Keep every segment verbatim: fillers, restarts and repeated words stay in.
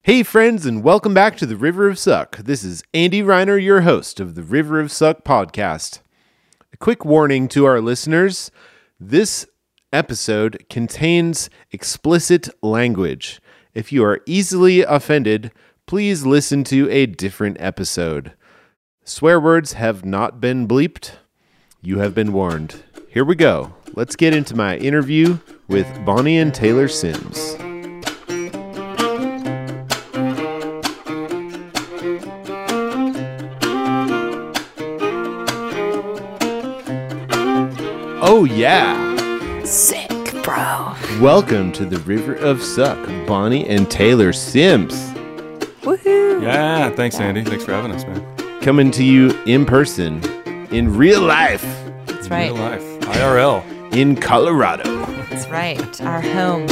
Hey friends, and welcome back to the River of Suck. This is Andy Reiner, your host of the River of Suck podcast. A quick warning to our listeners, this episode contains explicit language. If you are easily offended, please listen to a different episode. Swear words have not been bleeped. You have been warned. Here we go. Let's get into my interview with Bonnie and Taylor Sims. Oh, yeah. Sick, bro. Welcome to the River of Suck, Bonnie and Taylor Sims. Woohoo. Yeah, thanks, Andy. Thanks for having us, man. Coming to you in person, in real life, That's In right. real life. I R L. in Colorado. That's right. Our home.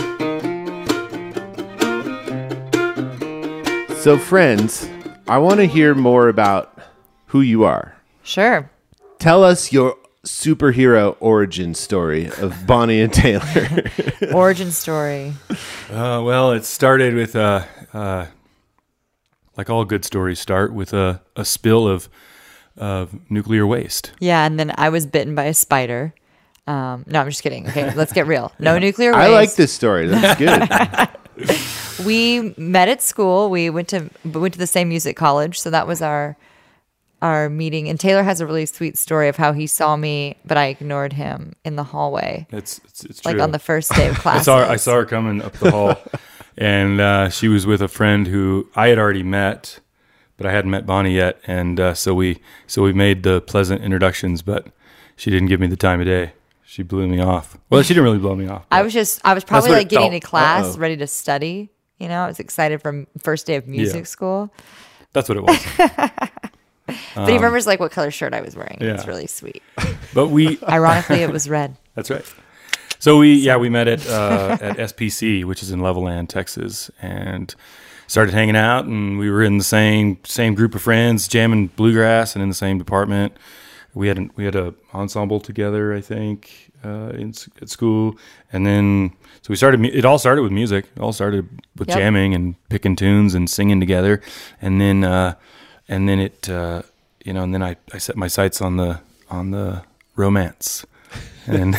So, friends, I want to hear more about who you are. Sure. Tell us your superhero origin story of Bonnie and Taylor. Origin story. Uh, well, it started with, uh, uh, like all good stories start, with a, a spill of, of nuclear waste. Yeah, and then I was bitten by a spider. Um, no, I'm just kidding. Okay, let's get real. No nuclear waste. I like this story. That's good. We met at school. We went to we went to the same music college, so that was our our meeting. And Taylor has a really sweet story of how he saw me, but I ignored him in the hallway, It's it's, it's true. like on the first day of I class. saw her, I saw her coming up the hall, and uh, she was with a friend who I had already met, but I hadn't met Bonnie yet, and uh, so we so we made the pleasant introductions, but she didn't give me the time of day. She blew me off. Well, she didn't really blow me off. I but- was just I was probably what like it getting felt. to class, Uh-oh. ready to study. You know, I was excited from first day of music Yeah. school. That's what it was. But he remembers like what color shirt I was wearing. Um, yeah. It's really sweet. But we Ironically, it was red. That's right. So we, yeah, we met at uh, at S P C, which is in Levelland, Texas, and started hanging out. And we were in the same same group of friends, jamming bluegrass, and in the same department. We had an, we had a ensemble together, I think, uh, in s- at school, and then so we started. mu- It all started with music. It all started with Yep. jamming and picking tunes and singing together, and then uh, and then it, uh, you know, and then I, I set my sights on the on the romance, and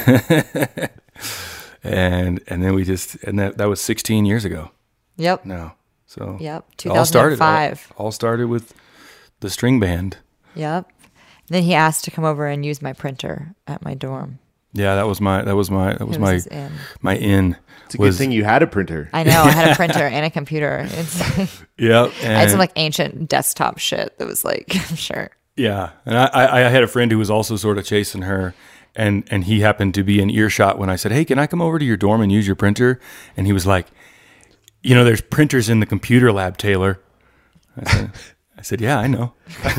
and and then we just and that that was sixteen years ago Yep. now. So Yep. it all started all, two thousand five. all started with the string band. Yep. Then he asked to come over and use my printer at my dorm. Yeah, that was my that was my that was It my his in. my in. It's a was, good thing you had a printer. I know. I had a printer and a computer. It's Yeah, I had some and- like ancient desktop shit that was like, I'm sure. yeah, and I, I I had a friend who was also sort of chasing her, and and he happened to be in earshot when I said, "Hey, can I come over to your dorm and use your printer?" And he was like, "You know, there's printers in the computer lab, Taylor." I said, I said "Yeah, I know."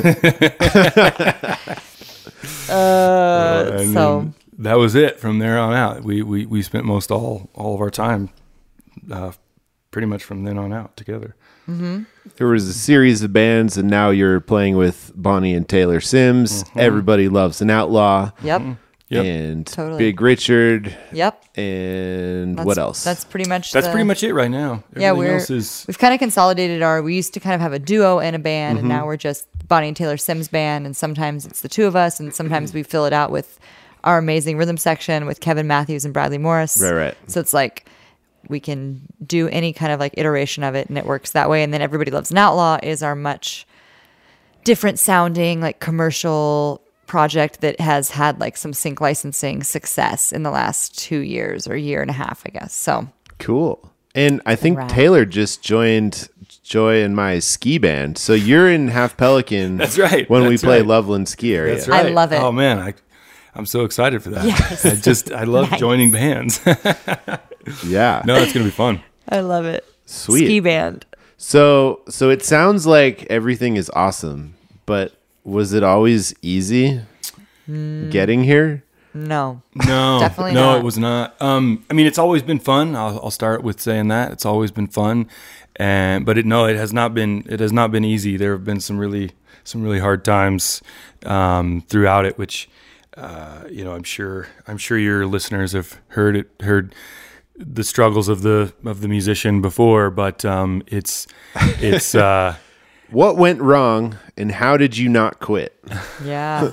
Uh, And so then that was it. From there on out, we we we spent most all all of our time, uh, pretty much from then on out together. There was a series of bands, and now you're playing with Bonnie and Taylor Sims. Everybody Loves an Outlaw. yep. Yep. And Totally. Big Richard. Yep. And That's, what else? That's pretty much That's the- pretty much it right now. Yeah, Everything we're else is we've kind of consolidated our. We used to kind of have a duo and a band, Mm-hmm. and now we're just Bonnie and Taylor Sims band. And sometimes it's the two of us, and sometimes we fill it out with our amazing rhythm section with Kevin Matthews and Bradley Morris. Right, right. So it's like we can do any kind of like iteration of it, and it works that way. And then Everybody Loves an Outlaw is our much different sounding, like commercial project that has had like some sync licensing success in the last two years or year and a half, I guess. So cool. And I think Rad. Taylor just joined Joy and my ski band. So you're in Half Pelican. That's right. When we That's play right. Loveland Ski Area. That's I right. love it. Oh man, I I'm so excited for that. Yes. I just I love Nice. joining bands. Yeah. No, it's gonna be fun. I love it. Sweet. Ski band. So so it sounds like everything is awesome, but was it always easy Mm. getting here? No. No, Definitely no, not. it was not. Um, I mean, it's always been fun. I'll, I'll start with saying that it's always been fun, and but it no, it has not been. It has not been easy. There have been some really some really hard times um, throughout it, which uh, you know, I'm sure I'm sure your listeners have heard it heard the struggles of the of the musician before, but um, it's it's uh, What went wrong, and how did you not quit? Yeah.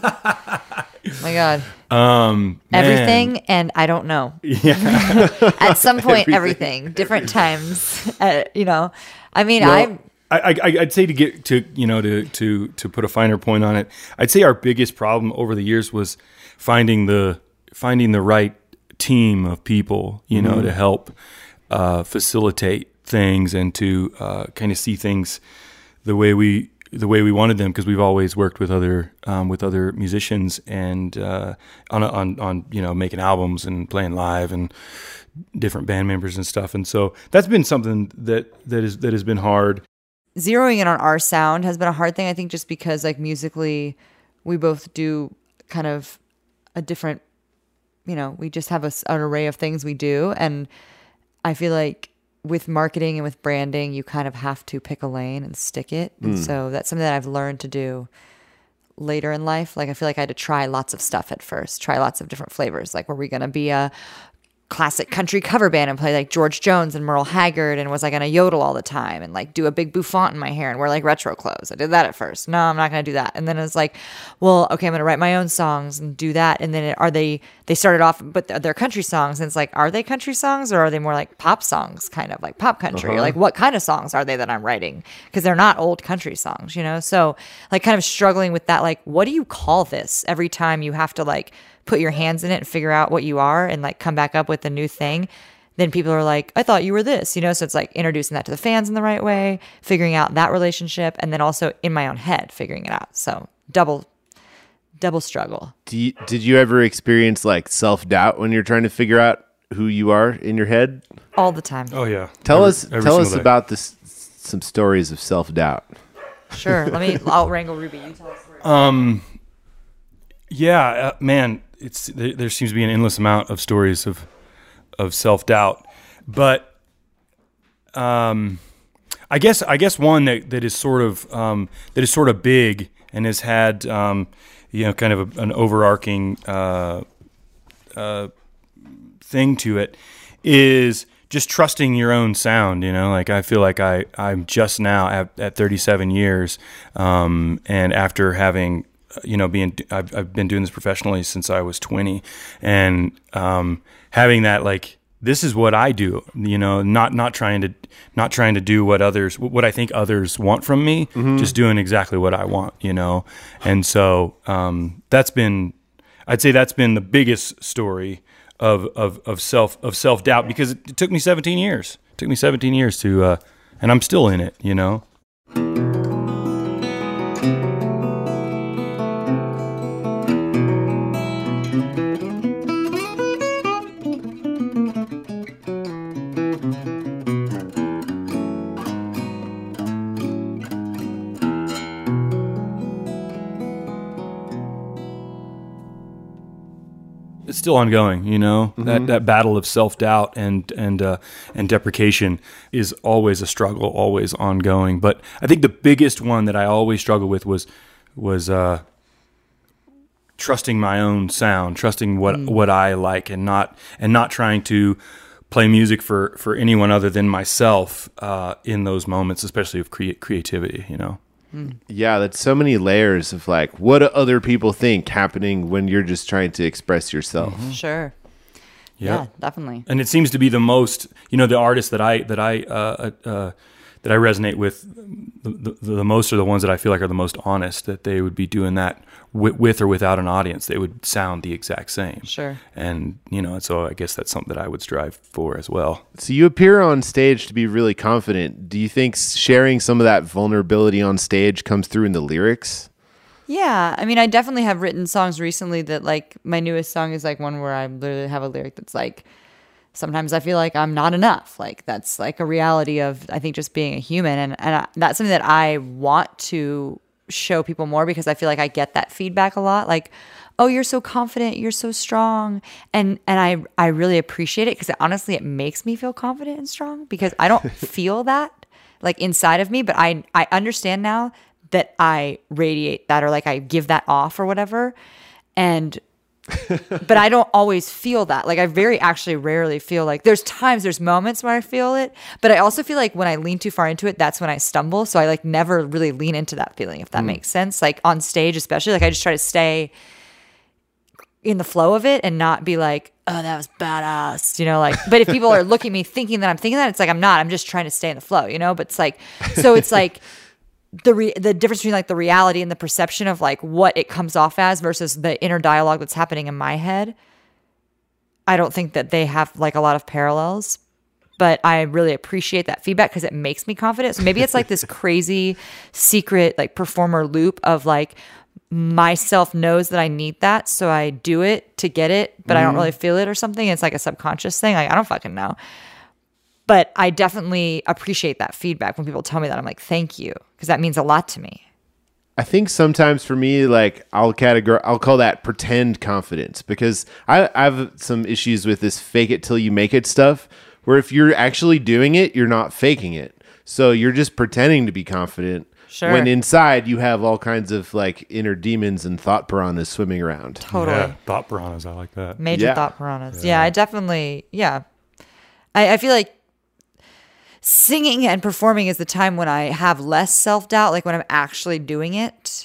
My God. um, man. Everything, and I don't know. Yeah. At some point, Everything. everything, different times. Uh, you know, I mean, Well, I I, I, I'd say to get to you know to to to put a finer point on it, I'd say our biggest problem over the years was finding the finding the right team of people, you know, to help uh, facilitate things and to uh, kind of see things the way we the way we wanted them, because we've always worked with other um, with other musicians and uh, on on on you know making albums and playing live and different band members and stuff, and so that's been something that that is that has been hard. zeroing in on our sound has been a hard thing, I think, just because like musically we both do kind of a different, you know, we just have a, an array of things we do. And I feel like with marketing and with branding, you kind of have to pick a lane and stick it. And so that's something that I've learned to do later in life. Like I feel like I had to try lots of stuff at first, try lots of different flavors. Like, were we going to be a classic country cover band and play like George Jones and Merle Haggard, and was I going to yodel all the time and like do a big bouffant in my hair and wear like retro clothes? I did that at first. No, I'm not going to do that. And then it's like, well, okay, I'm going to write my own songs and do that. And then it, are they, they started off, but they're country songs. And it's like, are they country songs or are they more like pop songs, kind of like pop country? Uh-huh. Or like what kind of songs are they that I'm writing? Because they're not old country songs, you know? So like kind of struggling with that, like, what do you call this every time you have to like put your hands in it and figure out what you are and like come back up with a new thing? Then people are like, I thought you were this, you know? So it's like introducing that to the fans in the right way, figuring out that relationship, and then also in my own head, figuring it out. So double, double struggle. Do you, did you ever experience like self-doubt when you're trying to figure out who you are in your head? All the time. Oh yeah. Tell Every- us every tell us single day. about this some stories of self-doubt. Sure. Let me, I'll wrangle Ruby. You tell us. Um, yeah, uh, man, it's there, there seems to be an endless amount of stories of of self doubt, but um, I guess I guess one that, that is sort of um, that is sort of big and has had um, you know kind of a, an overarching uh, uh, thing to it is just trusting your own sound. You know, like I feel like I I'm just now at, at thirty-seven years, um, and after having you know, being I've, I've been doing this professionally since I was twenty, and um, having that like this is what I do, you know, not not trying to not trying to do what others what I think others want from me, mm-hmm. just doing exactly what I want, you know, and so um, that's been I'd say that's been the biggest story of of of self of self doubt, because it, it took me seventeen years, it took me seventeen years to, uh, and I'm still in it, you know. It's still ongoing, you know. Mm-hmm. That that battle of self doubt and and uh, and deprecation is always a struggle, always ongoing. But I think the biggest one that I always struggled with was was uh, trusting my own sound, trusting what mm. what I like, and not and not trying to play music for, for anyone other than myself uh, in those moments, especially of crea- creativity, you know. Yeah, that's so many layers of like, what do other people think happening when you're just trying to express yourself? Mm-hmm. Sure. Yep. Yeah, definitely. And it seems to be the most, you know, the artists that I that I uh, uh, that I resonate with the, the, the most are the ones that I feel like are the most honest. That they would be doing that with, with or without an audience, they would sound the exact same. Sure. And you know, so I guess that's something that I would strive for as well. So you appear on stage to be really confident. Do you think sharing some of that vulnerability on stage comes through in the lyrics? Yeah, I mean, I definitely have written songs recently that, like, my newest song is like one where I literally have a lyric that's like, sometimes I feel like I'm not enough. Like, that's like a reality of, I think, just being a human. And, and I, that's something that I want to show people more, because I feel like I get that feedback a lot. Like, oh, you're so confident, you're so strong. And and I, I really appreciate it, because it, honestly, it makes me feel confident and strong, because I don't feel that like inside of me, but I I understand now that I radiate that, or like I give that off or whatever. And But I don't always feel that. Like I very actually rarely feel like there's times, there's moments where I feel it, but I also feel like when I lean too far into it, that's when I stumble. So I like never really lean into that feeling, if that mm. makes sense. Like on stage, especially, like I just try to stay in the flow of it and not be like, oh, that was badass, you know, like, but if people are looking at me thinking that I'm thinking that, it's like, I'm not, I'm just trying to stay in the flow, you know, but it's like, so it's like, the re- the difference between like the reality and the perception of like what it comes off as versus the inner dialogue that's happening in my head. I don't think that they have like a lot of parallels, but I really appreciate that feedback because it makes me confident. So maybe it's like this crazy secret like performer loop of like myself knows that I need that, so I do it to get it, but mm. I don't really feel it or something. It's like a subconscious thing. Like I don't fucking know. But I definitely appreciate that feedback when people tell me that. I'm like, thank you, because that means a lot to me. I think sometimes for me, like I'll categorize, I'll call that pretend confidence, because I, I have some issues with this fake it till you make it stuff, where if you're actually doing it, you're not faking it. So you're just pretending to be confident. Sure. When inside you have all kinds of like inner demons and thought piranhas swimming around. Totally. Yeah, thought piranhas. I like that. Major yeah. thought piranhas. Yeah. yeah, I definitely, yeah. I, I feel like singing and performing is the time when I have less self-doubt, like when I'm actually doing it.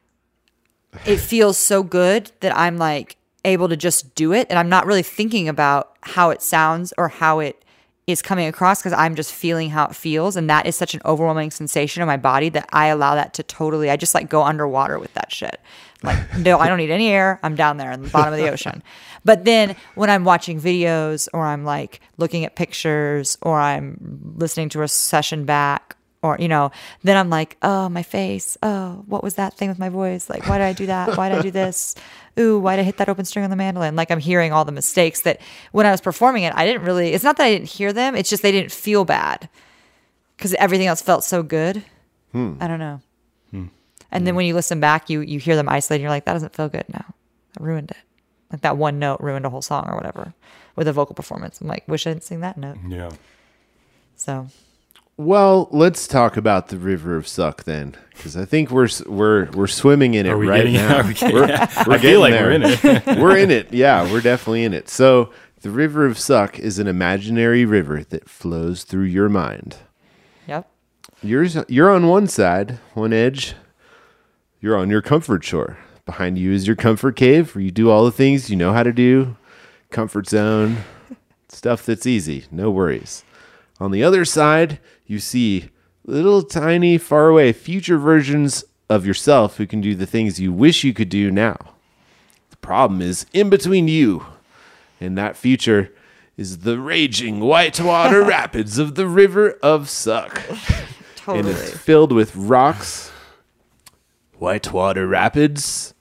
It feels so good that I'm like able to just do it, and I'm not really thinking about how it sounds or how it is coming across because I'm just feeling how it feels, and that is such an overwhelming sensation in my body that I allow that to totally, I just like go underwater with that shit. Like, no, I don't need any air. I'm down there in the bottom of the ocean. But then when I'm watching videos or I'm like looking at pictures or I'm listening to a session back or, you know, then I'm like, oh, my face. Oh, what was that thing with my voice? Like, why did I do that? Why did I do this? Ooh, why did I hit that open string on the mandolin? Like I'm hearing all the mistakes that when I was performing it, I didn't really, it's not that I didn't hear them. It's just they didn't feel bad because everything else felt so good. Hmm. I don't know. Hmm. And then when you listen back, you you hear them isolated. And you're like, that doesn't feel good now. I ruined it. Like that one note ruined a whole song or whatever with a vocal performance. I'm like, wish I didn't sing that note. Yeah. So. Well, let's talk about the River of Suck then, because I think we're we're we're swimming in it right getting, now. Are we getting, we're, we're I feel like there. we're in it. We're in it. Yeah, we're definitely in it. So the River of Suck is an imaginary river that flows through your mind. Yep. You're you're on one side, one edge. You're on your comfort shore. Behind you is your comfort cave where you do all the things you know how to do. Comfort zone, stuff that's easy, no worries. On the other side, you see little tiny, far away future versions of yourself who can do the things you wish you could do now. The problem is in between you and that future is the raging whitewater rapids of the River of Suck. Totally. And it's filled with rocks. Whitewater rapids.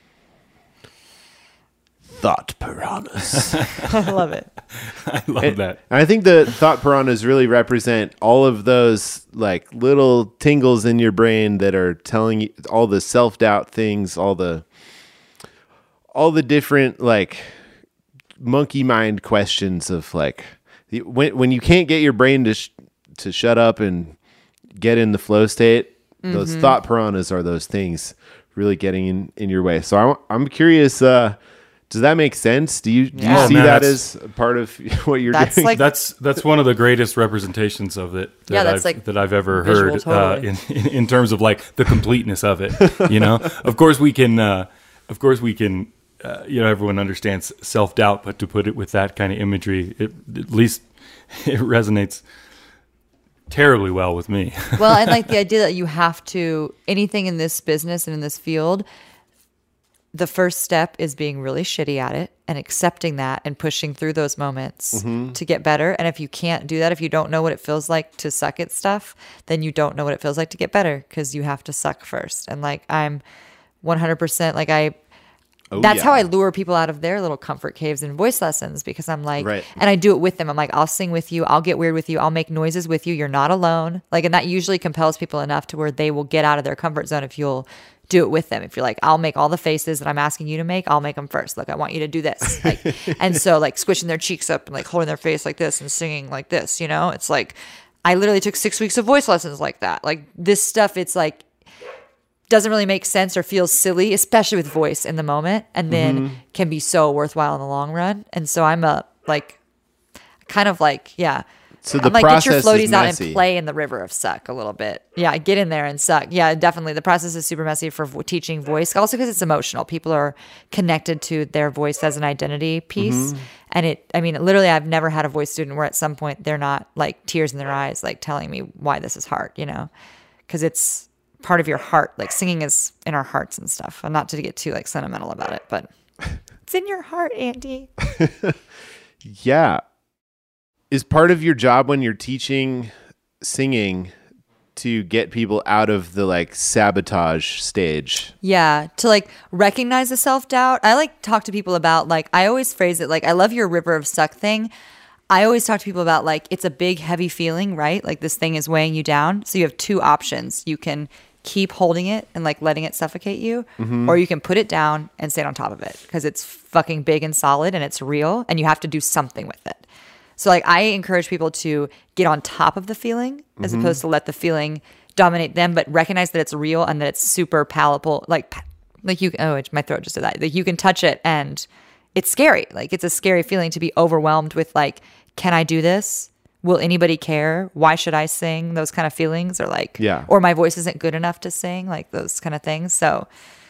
Thought piranhas. I love it. I love and, that. And I think the thought piranhas really represent all of those like little tingles in your brain that are telling you all the self-doubt things, all the all the different like monkey mind questions of like when when you can't get your brain to sh- to shut up and get in the flow state. Mm-hmm. Those thought piranhas are those things really getting in, in your way. So I, I'm curious. Uh, does that make sense? Do you, do Yeah. you Oh, see man, that that's- as part of what you're That's doing? like- That's that's one of the greatest representations of it that Yeah, that's I've like that I've ever visual, heard totally. uh, in, in in terms of like the completeness of it. You know, of course we can, uh, of course we can. Uh, you know, everyone understands self doubt, but to put it with that kind of imagery, it, at least it resonates terribly well with me. Well, and like the idea that you have to, anything in this business and in this field, the first step is being really shitty at it and accepting that and pushing through those moments mm-hmm. to get better. And if you can't do that, if you don't know what it feels like to suck at stuff, then you don't know what it feels like to get better because you have to suck first. And like I'm one hundred percent like I, Oh, That's yeah. how I lure people out of their little comfort caves and voice lessons because I'm like, right. and I do it with them. I'm like, I'll sing with you. I'll get weird with you. I'll make noises with you. You're not alone. Like, and that usually compels people enough to where they will get out of their comfort zone if you'll do it with them. If you're like, I'll make all the faces that I'm asking you to make, I'll make them first. Look, I want you to do this. Like, and so like squishing their cheeks up and like holding their face like this and singing like this, you know, it's like, I literally took six weeks of voice lessons like that. Like this stuff, it's like, doesn't really make sense or feels silly, especially with voice in the moment, and then Mm-hmm. can be so worthwhile in the long run. And so I'm a like, kind of like, yeah. So the I'm like, get your process is floaties out messy. and play in the river of suck a little bit. Yeah, get in there and suck. Yeah, definitely. The process is super messy for vo- teaching voice, also because it's emotional. People are connected to their voice as an identity piece. Mm-hmm. And it, I mean, literally, I've never had a voice student where at some point they're not like tears in their eyes, like telling me why this is hard, you know? Because it's part of your heart. Like singing is in our hearts and stuff. And not to get too like sentimental about it, but it's in your heart, Andy. Yeah. Is part of your job when you're teaching singing to get people out of the like sabotage stage? Yeah, to like recognize the self-doubt. I like talk to people about like, I always phrase it like, I love your river of suck thing. I always talk to people about like, it's a big heavy feeling, right? Like this thing is weighing you down. So you have two options. You can keep holding it and like letting it suffocate you, or you can put it down and stand on top of it because it's fucking big and solid and it's real and you have to do something with it. So like I encourage people to get on top of the feeling as opposed to let the feeling dominate them, but recognize that it's real and that it's super palatable. Like, like you, oh, my throat just did that. Like you can touch it and it's scary. Like it's a scary feeling to be overwhelmed with like, can I do this? Will anybody care? Why should I sing? Those kind of feelings, or like, Yeah. or my voice isn't good enough to sing, like those kind of things. So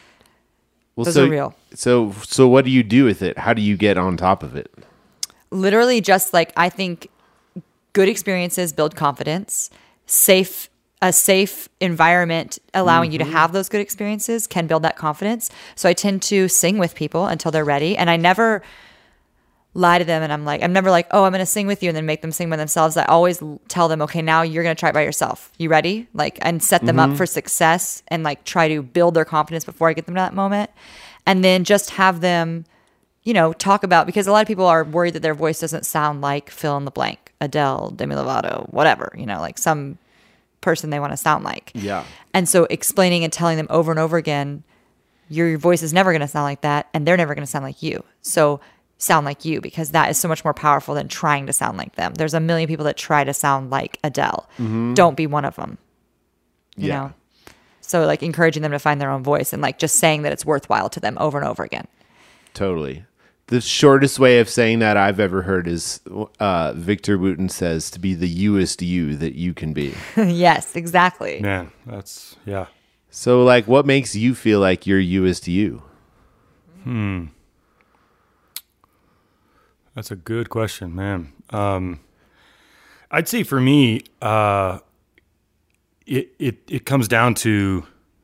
Well, those so, are real. So, so what do you do with it? How do you get on top of it? Literally just like, I think good experiences build confidence. Safe, a safe environment allowing you to have those good experiences can build that confidence. So I tend to sing with people until they're ready. And I never lie to them. And I'm like, I'm never like, oh, I'm going to sing with you and then make them sing by themselves. I always l- tell them, okay, now you're going to try it by yourself. You ready? Like, and set them up for success and like try to build their confidence before I get them to that moment. And then just have them, you know, talk about, because a lot of people are worried that their voice doesn't sound like fill in the blank, Adele, Demi Lovato, whatever, you know, like some person they want to sound like. Yeah. And so explaining and telling them over and over again, your voice is never going to sound like that and they're never going to sound like you. So sound like you, because that is so much more powerful than trying to sound like them. There's a million people that try to sound like Adele. Don't be one of them. You Yeah. know? So like encouraging them to find their own voice and like just saying that it's worthwhile to them over and over again. Totally. The shortest way of saying that I've ever heard is uh, Victor Wooten says to be the youest you that you can be. Yes, exactly. Man, that's, yeah. So, like, what makes you feel like you're youest you? That's a good question, man. Um, I'd say for me, uh, it, it, it comes down to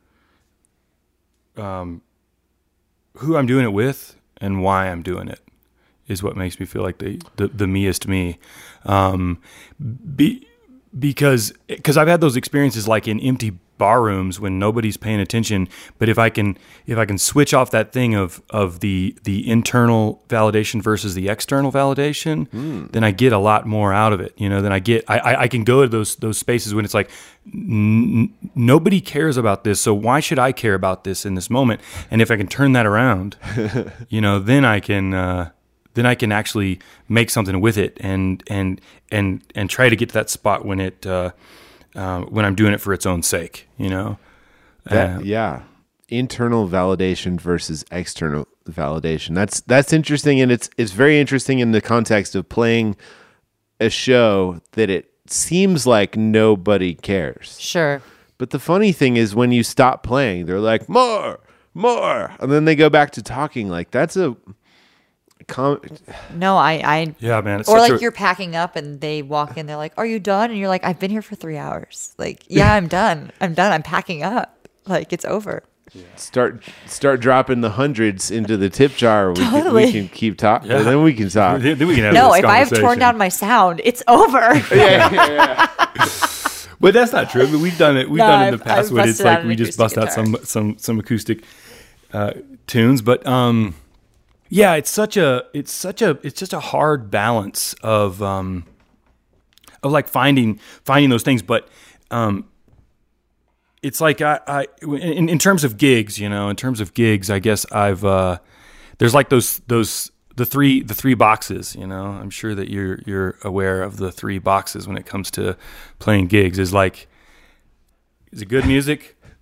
um, who I'm doing it with and why I'm doing it is what makes me feel like the, the, the meest me. Um, be, because, cause I've had those experiences like in empty bar rooms when nobody's paying attention. But if I can, if I can switch off that thing of, of the, the internal validation versus the external validation, mm. then I get a lot more out of it. You know, then I get, I, I, I can go to those, those spaces when it's like, n- nobody cares about this. So why should I care about this in this moment? And if I can turn that around, you know, then I can, uh, then I can actually make something with it and, and, and, and try to get to that spot when it, uh, Uh, when I'm doing it for its own sake, you know? That, uh, yeah. Internal validation versus external validation. That's that's interesting, and it's it's very interesting in the context of playing a show that it seems like nobody cares. Sure. But the funny thing is when you stop playing, they're like, more, more. And then they go back to talking. Like, that's a... Com- No, I, I yeah, man. It's or such like a, you're packing up and they walk in, they're like, "Are you done?" And you're like, "I've been here for three hours." Like, yeah, I'm done. I'm done. I'm packing up. Like, it's over. start start dropping the hundreds into the tip jar. We, can, Totally. we can keep talking. Yeah. Then we can talk. then we can have No, this if I've torn conversation. down my sound, it's over. yeah, yeah, yeah. But that's not true. But we've done it. We've No, done it in the I've- past I've when it's busted out like an we just acoustic bust out guitar. some some some acoustic uh, tunes. But um, yeah, it's such a it's such a it's just a hard balance of um of like finding finding those things. But um, it's like I, I in, in terms of gigs, you know, in terms of gigs, I guess I've uh, there's like those those. The three, the three boxes, you know, I'm sure that you're, you're aware of the three boxes when it comes to playing gigs is like, is it good music?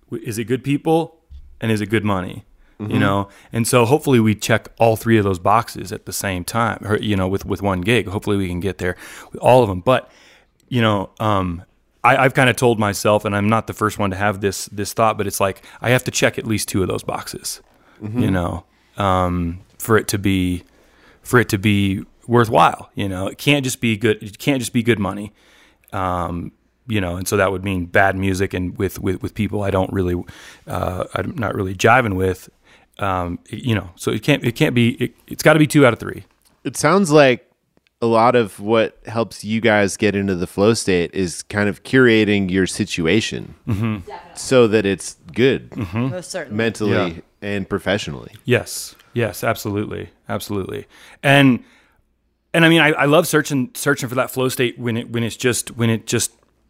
is it good people and is it good money? Mm-hmm. You know, and so hopefully we check all three of those boxes at the same time, or, you know, with, with one gig. Hopefully we can get there with all of them. But, you know, um, I, I've kind of told myself, and I'm not the first one to have this this thought, but it's like I have to check at least two of those boxes, mm-hmm. you know, um, for it to be for it to be worthwhile. You know, it can't just be good. It can't just be good money. Um, you know, and so that would mean bad music and with, with, with people I don't really, uh, I'm not really jiving with. Um, you know, so it can't, it can't be, it, it's got to be two out of three. It sounds like a lot of what helps you guys get into the flow state is kind of curating your situation mm-hmm. so that it's good mm-hmm. Most certainly. mentally Yeah. and professionally. Yes. Yes, absolutely. Absolutely. And, and I mean, I, I love searching, searching for that flow state when it, when it's just, when it just,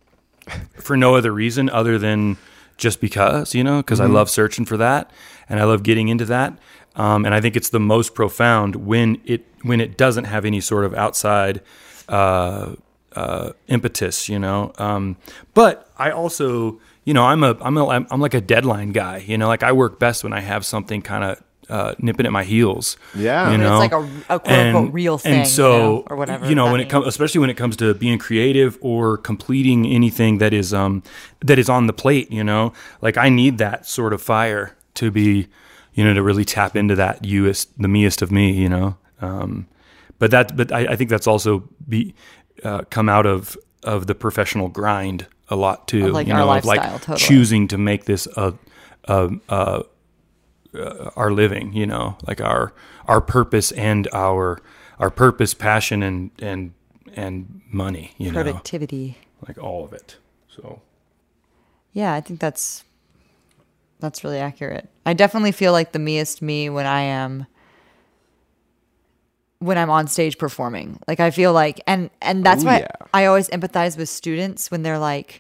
for no other reason other than just because, you know, because mm-hmm. I love searching for that and I love getting into that. Um, and I think it's the most profound when it when it doesn't have any sort of outside uh, uh, impetus, you know. Um, but I also, you know, I'm a I'm a I'm like a deadline guy, you know. Like I work best when I have something kind of uh, nipping at my heels. Yeah, you know, it's like a, a quote and, unquote real thing, and so you know, or whatever. You know, when means. it comes, especially when it comes to being creative or completing anything that is um that is on the plate, you know, like I need that sort of fire to be, you know, to really tap into that youest, the meest of me, you know. Um, but that, but I, I think that's also be uh, come out of of the professional grind a lot too, Of like you our know, lifestyle, of like totally. choosing to make this a, a, a Uh, our living, you know, like our our purpose and our our purpose, passion, and and and money, you productivity, know, like all of it. So, yeah, I think that's that's really accurate. I definitely feel like the meest me when I am when I'm on stage performing. Like I feel like, and and that's Ooh, why yeah. I always empathize with students when they're like,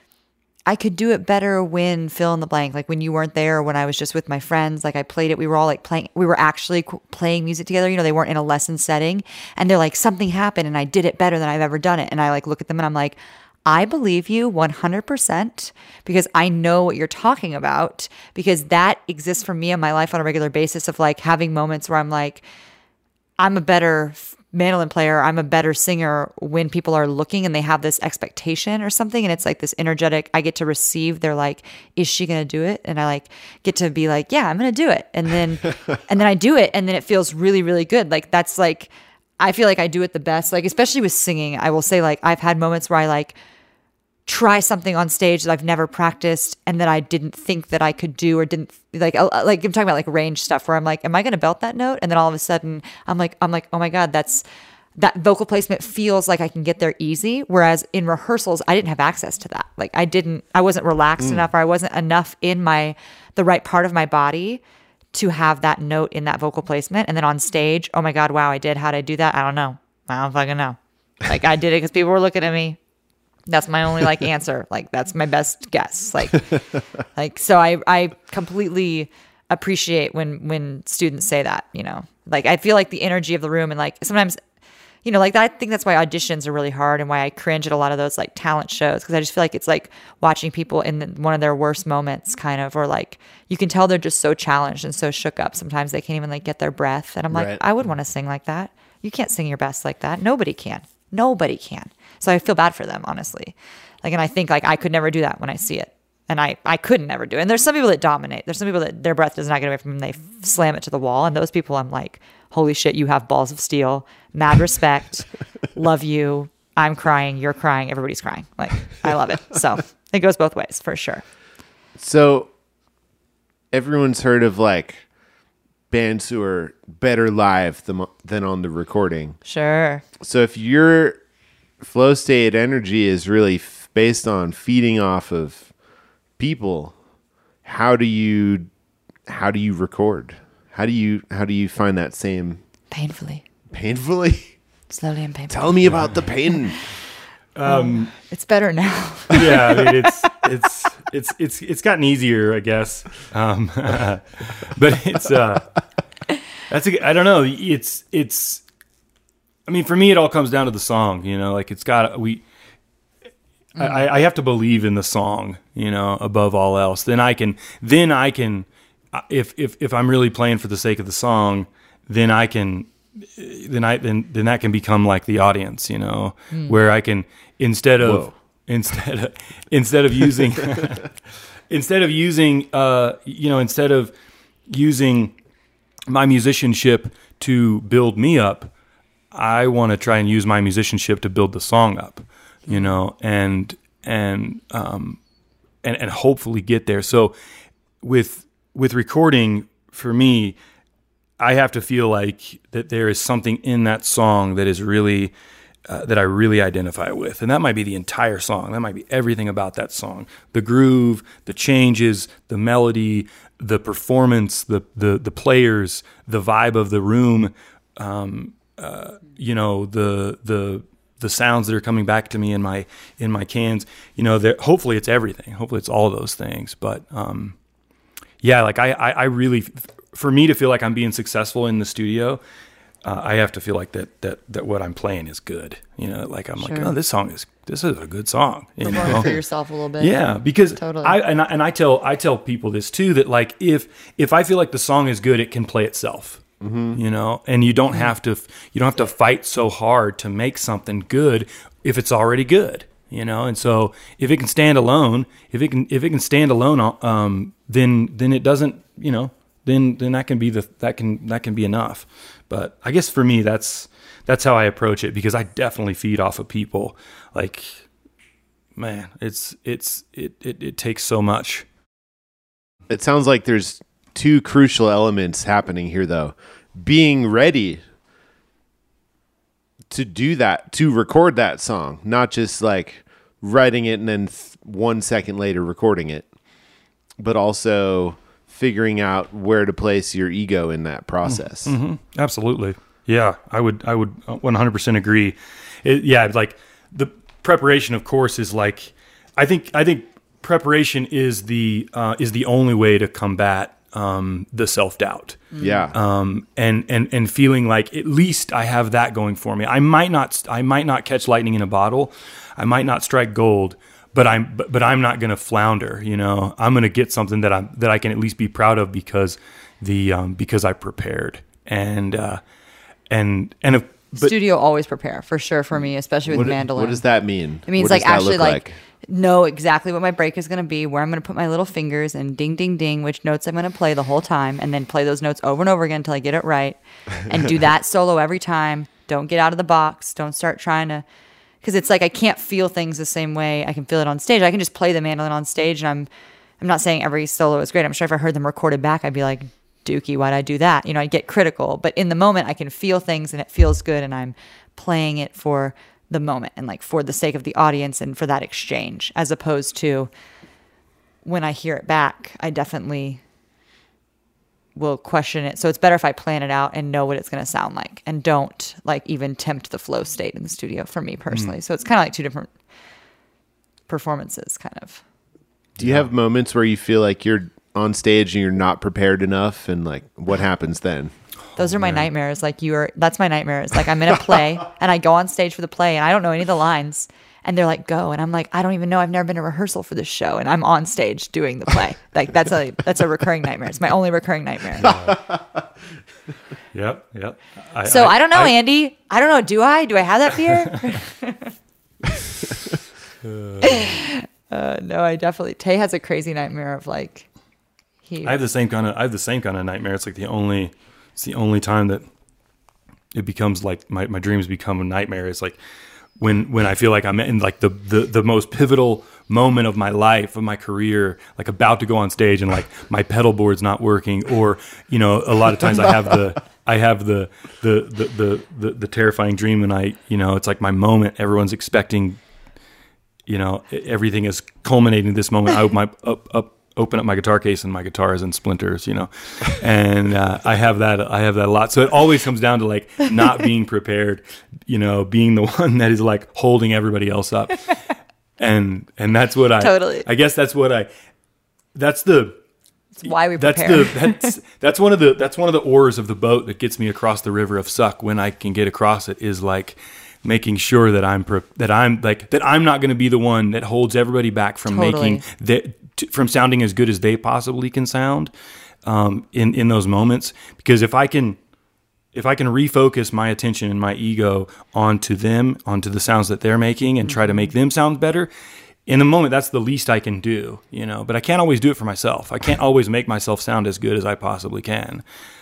I could do it better when fill in the blank, like when you weren't there, when I was just with my friends, like I played it. We were all like playing, we were actually qu- playing music together. You know, they weren't in a lesson setting and they're like, something happened and I did it better than I've ever done it. And I like look at them and I'm like, I believe you one hundred percent because I know what you're talking about, because that exists for me in my life on a regular basis of like having moments where I'm like, I'm a better mandolin player, I'm a better singer when people are looking and they have this expectation or something. And it's like this energetic, I get to receive, they're like, is she going to do it? And I like get to be like, yeah, I'm going to do it. And then, and then I do it. And then it feels really, really good. Like that's like, I feel like I do it the best. Like, especially with singing, I will say like, I've had moments where I like try something on stage that I've never practiced and that I didn't think that I could do or didn't like, like I'm talking about like range stuff where I'm like, am I going to belt that note? And then all of a sudden I'm like, I'm like, oh my God, that's, that vocal placement feels like I can get there easy. Whereas in rehearsals, I didn't have access to that. Like I didn't, I wasn't relaxed mm. enough, or I wasn't enough in my, the right part of my body to have that note in that vocal placement. And then on stage, oh my God, wow, I did. How'd I do that? I don't know. I don't fucking know. Like I did it because people were looking at me. That's my only like answer. Like that's my best guess. Like, like, so I, I completely appreciate when, when students say that, you know, like I feel like the energy of the room and like sometimes, you know, like I think that's why auditions are really hard and why I cringe at a lot of those like talent shows. Cause I just feel like it's like watching people in the, one of their worst moments kind of, or like you can tell they're just so challenged and so shook up. Sometimes they can't even like get their breath. And I'm like, Right. I would want to sing like that. You can't sing your best like that. Nobody can. Nobody can. So I feel bad for them, honestly. Like, and I think like I could never do that when I see it. And I, I couldn't never do it. And there's some people that dominate. There's some people that their breath does not get away from them. They f- slam it to the wall. And those people, I'm like, holy shit, you have balls of steel. Mad respect. Love you. I'm crying. You're crying. Everybody's crying. Like, I love it. So it goes both ways for sure. So everyone's heard of like bands who are better live than, than on the recording. Sure. So if your flow state energy is really f- based on feeding off of people, how do you how do you record? How do you how do you find that same Painfully. painfully? Slowly and painfully. Tell me about the pain. um, It's better now. yeah, I mean, it's it's it's it's it's gotten easier, I guess. Um, but it's uh, that's a, I don't know. It's it's. I mean, for me, it all comes down to the song. You know, like it's got we. I, I have to believe in the song, you know, above all else. Then I can, then I can, if if if I'm really playing for the sake of the song, then I can, then I then then that can become like the audience, you know, mm. where I can instead of Whoa. instead of instead of using instead of using uh you know instead of using my musicianship to build me up, I want to try and use my musicianship to build the song up, you know, and and um and and hopefully get there. So with with recording, for me, I have to feel like that there is something in that song that is really uh, that I really identify with, and that might be the entire song. That might be everything about that song: the groove, the changes, the melody, the performance, the the the players, the vibe of the room. Um, uh, you know, the the the sounds that are coming back to me in my in my cans. You know, hopefully it's everything. Hopefully it's all of those things. But um, yeah, like I, I, I really, for me to feel like I'm being successful in the studio, uh, I have to feel like that that that what I'm playing is good. You know, like I'm sure. like, oh, this song is this is a good song. You know? For yourself a little bit. Yeah, because totally. I and I and I tell I tell people this too, that like if if I feel like the song is good, it can play itself. Mm-hmm. You know, and you don't have to you don't have to fight so hard to make something good if it's already good. You know, and so if it can stand alone, if it can if it can stand alone, um, then then it doesn't. You know, then then that can be the that can that can be enough. But I guess for me, that's that's how I approach it, because I definitely feed off of people. Like, man, it's it's it it, it takes so much. It sounds like there's two crucial elements happening here, though. Being ready to do that, to record that song, not just like writing it and then th- one second later recording it, but also figuring out where to place your ego in that process. Mm-hmm. Absolutely. Yeah, I would, I would one hundred percent agree. It, yeah. Like the preparation, of course, is like, I think, I think preparation is the, uh, is the only way to combat Um, the self-doubt. Yeah. Um, and, and, and feeling like at least I have that going for me. I might not, I might not catch lightning in a bottle. I might not strike gold, but I'm, but, but I'm not going to flounder, you know. I'm going to get something that I'm, that I can at least be proud of because the, um, because I prepared. And, uh, and, and, if, but, studio always prepare for sure for me, especially with what, mandolin. What does that mean? It means what like actually like, like know exactly what my break is going to be, where I'm going to put my little fingers and ding, ding, ding, which notes I'm going to play the whole time, and then play those notes over and over again until I get it right, and do that solo every time. Don't get out of the box. Don't start trying to, because it's like I can't feel things the same way I can feel it on stage. I can just play the mandolin on stage, and I'm I'm not saying every solo is great. I'm sure if I heard them recorded back, I'd be like, Dookie, why'd I do that? You know, I'd get critical. But in the moment, I can feel things, and it feels good, and I'm playing it for the moment and like for the sake of the audience and for that exchange, as opposed to when I hear it back, I definitely will question it. So it's better if I plan it out and know what it's going to sound like, and don't like even tempt the flow state in the studio, for me personally. Mm. So it's kind of like two different performances, kind of. Do you yeah. have moments where you feel like you're on stage and you're not prepared enough, and like what happens then? Those are my Man. nightmares. Like you are, that's my nightmares. Like I'm in a play and I go on stage for the play and I don't know any of the lines, and they're like, go. And I'm like, I don't even know. I've never been to rehearsal for this show, and I'm on stage doing the play. Like that's a, that's a recurring nightmare. It's my only recurring nightmare. Yep. Yep. I, so I, I don't know, I, Andy. I don't know. Do I, do I have that fear? uh, no, I definitely, Tay has a crazy nightmare of like, he, I have the same kind of, I have the same kind of nightmare. It's like the only, It's the only time that it becomes like my, my dreams become a nightmare. It's like when when I feel like I'm in like the, the, the most pivotal moment of my life, of my career, like about to go on stage and like my pedal board's not working, or you know, a lot of times I have the I have the the the the, the, the terrifying dream, and I you know it's like my moment. Everyone's expecting, you know, everything is culminating this moment. I open my up up. open up my guitar case and my guitar is in splinters, you know, and uh, I have that, I have that a lot. So it always comes down to like not being prepared, you know, being the one that is like holding everybody else up. And, and that's what I, totally. I guess that's what I, that's the, it's why we that's prepare. the, that's, that's one of the, that's one of the oars of the boat that gets me across the river of suck when I can get across it, is like making sure that I'm pre- that I'm like that I'm not going to be the one that holds everybody back from Totally. making that t- from sounding as good as they possibly can sound um, in in those moments. Because if I can if I can refocus my attention and my ego onto them, onto the sounds that they're making, and try to make them sound better. In the moment, that's the least I can do, you know, but I can't always do it for myself. I can't always make myself sound as good as I possibly can.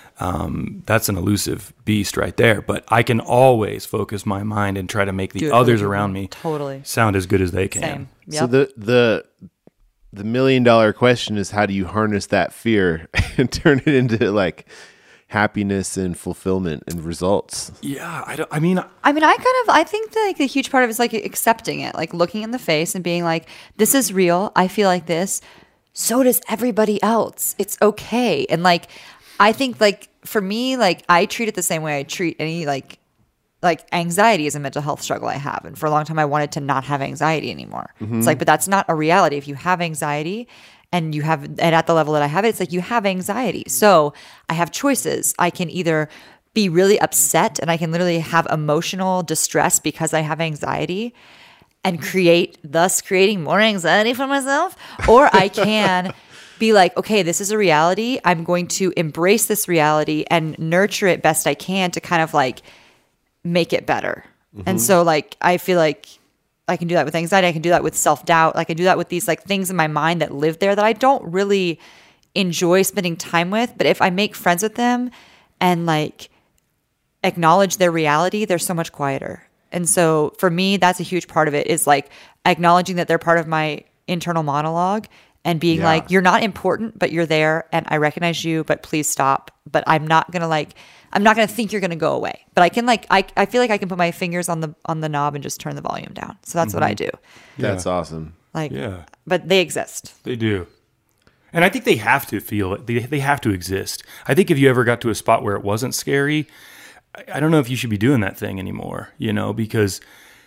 Um, that's an elusive beast right there, but I can always focus my mind and try to make the Do it others for around me Totally. sound as good as they can. Same. Yep. So the the the million dollar question is, how do you harness that fear and turn it into like happiness and fulfillment and results? Yeah, I don't. I mean, I mean, I kind of, I think that like the huge part of it is like accepting it, like looking in the face and being like, this is real. I feel like this. So does everybody else. It's okay. And like, I think like for me, like I treat it the same way I treat any like, like anxiety is a mental health struggle I have. And for a long time, I wanted to not have anxiety anymore. Mm-hmm. It's like, but that's not a reality. If you have anxiety, and you have, and at the level that I have it, it's like you have anxiety. So I have choices. I can either be really upset and I can literally have emotional distress because I have anxiety and create, thus creating more anxiety for myself. Or I can be like, okay, this is a reality. I'm going to embrace this reality and nurture it best I can to kind of like make it better. Mm-hmm. And so like, I feel like I can do that with anxiety. I can do that with self-doubt. I can do that with these like things in my mind that live there that I don't really enjoy spending time with. But if I make friends with them and like acknowledge their reality, they're so much quieter. And so for me, that's a huge part of it is like acknowledging that they're part of my internal monologue and being Yeah. like, you're not important, but you're there. And I recognize you, but please stop. But I'm not going to like, I'm not going to think you're going to go away, but I can like, I, I feel like I can put my fingers on the, on the knob and just turn the volume down. So that's Mm-hmm. what I do. That's awesome. Like, Yeah. but they exist. they do. And I think they have to feel it. They, they have to exist. I think if you ever got to a spot where it wasn't scary, I, I don't know if you should be doing that thing anymore, you know, because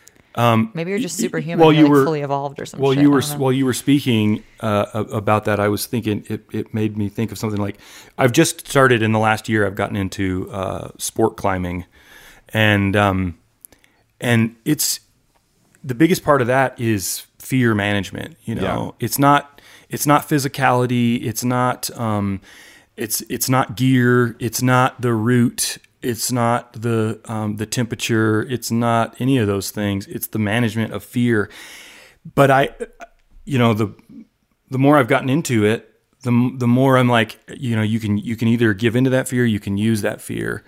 Maybe you're just superhuman. Well, you're you like were fully evolved or something. While you were while you were speaking uh, about that, I was thinking it, it made me think of something like I've just started in the last year. I've gotten into uh, sport climbing, and um, and it's the biggest part of that is fear management. You know, Yeah. it's not it's not physicality. It's not um, it's it's not gear. It's not the route. It's not the um, the temperature. It's not any of those things. It's the management of fear. But I, you know, the the more I've gotten into it, the the more I'm like, you know, you can you can either give into that fear, you can use that fear,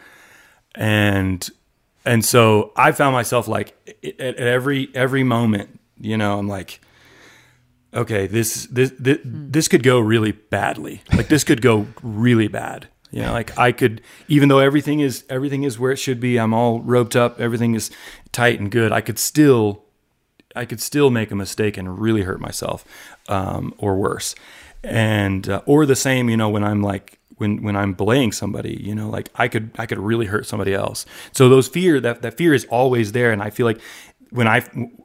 and and so I found myself like at, at every every moment, you know, I'm like, okay, this this this, this could go really badly. Like this could go really bad. You know, like I could, even though everything is everything is where it should be, I'm all roped up, everything is tight and good. I could still, I could still make a mistake and really hurt myself, um, or worse, and uh, or the same. You know, when I'm like when when I'm belaying somebody, you know, like I could I could really hurt somebody else. So those fear that that fear is always there, and I feel like when I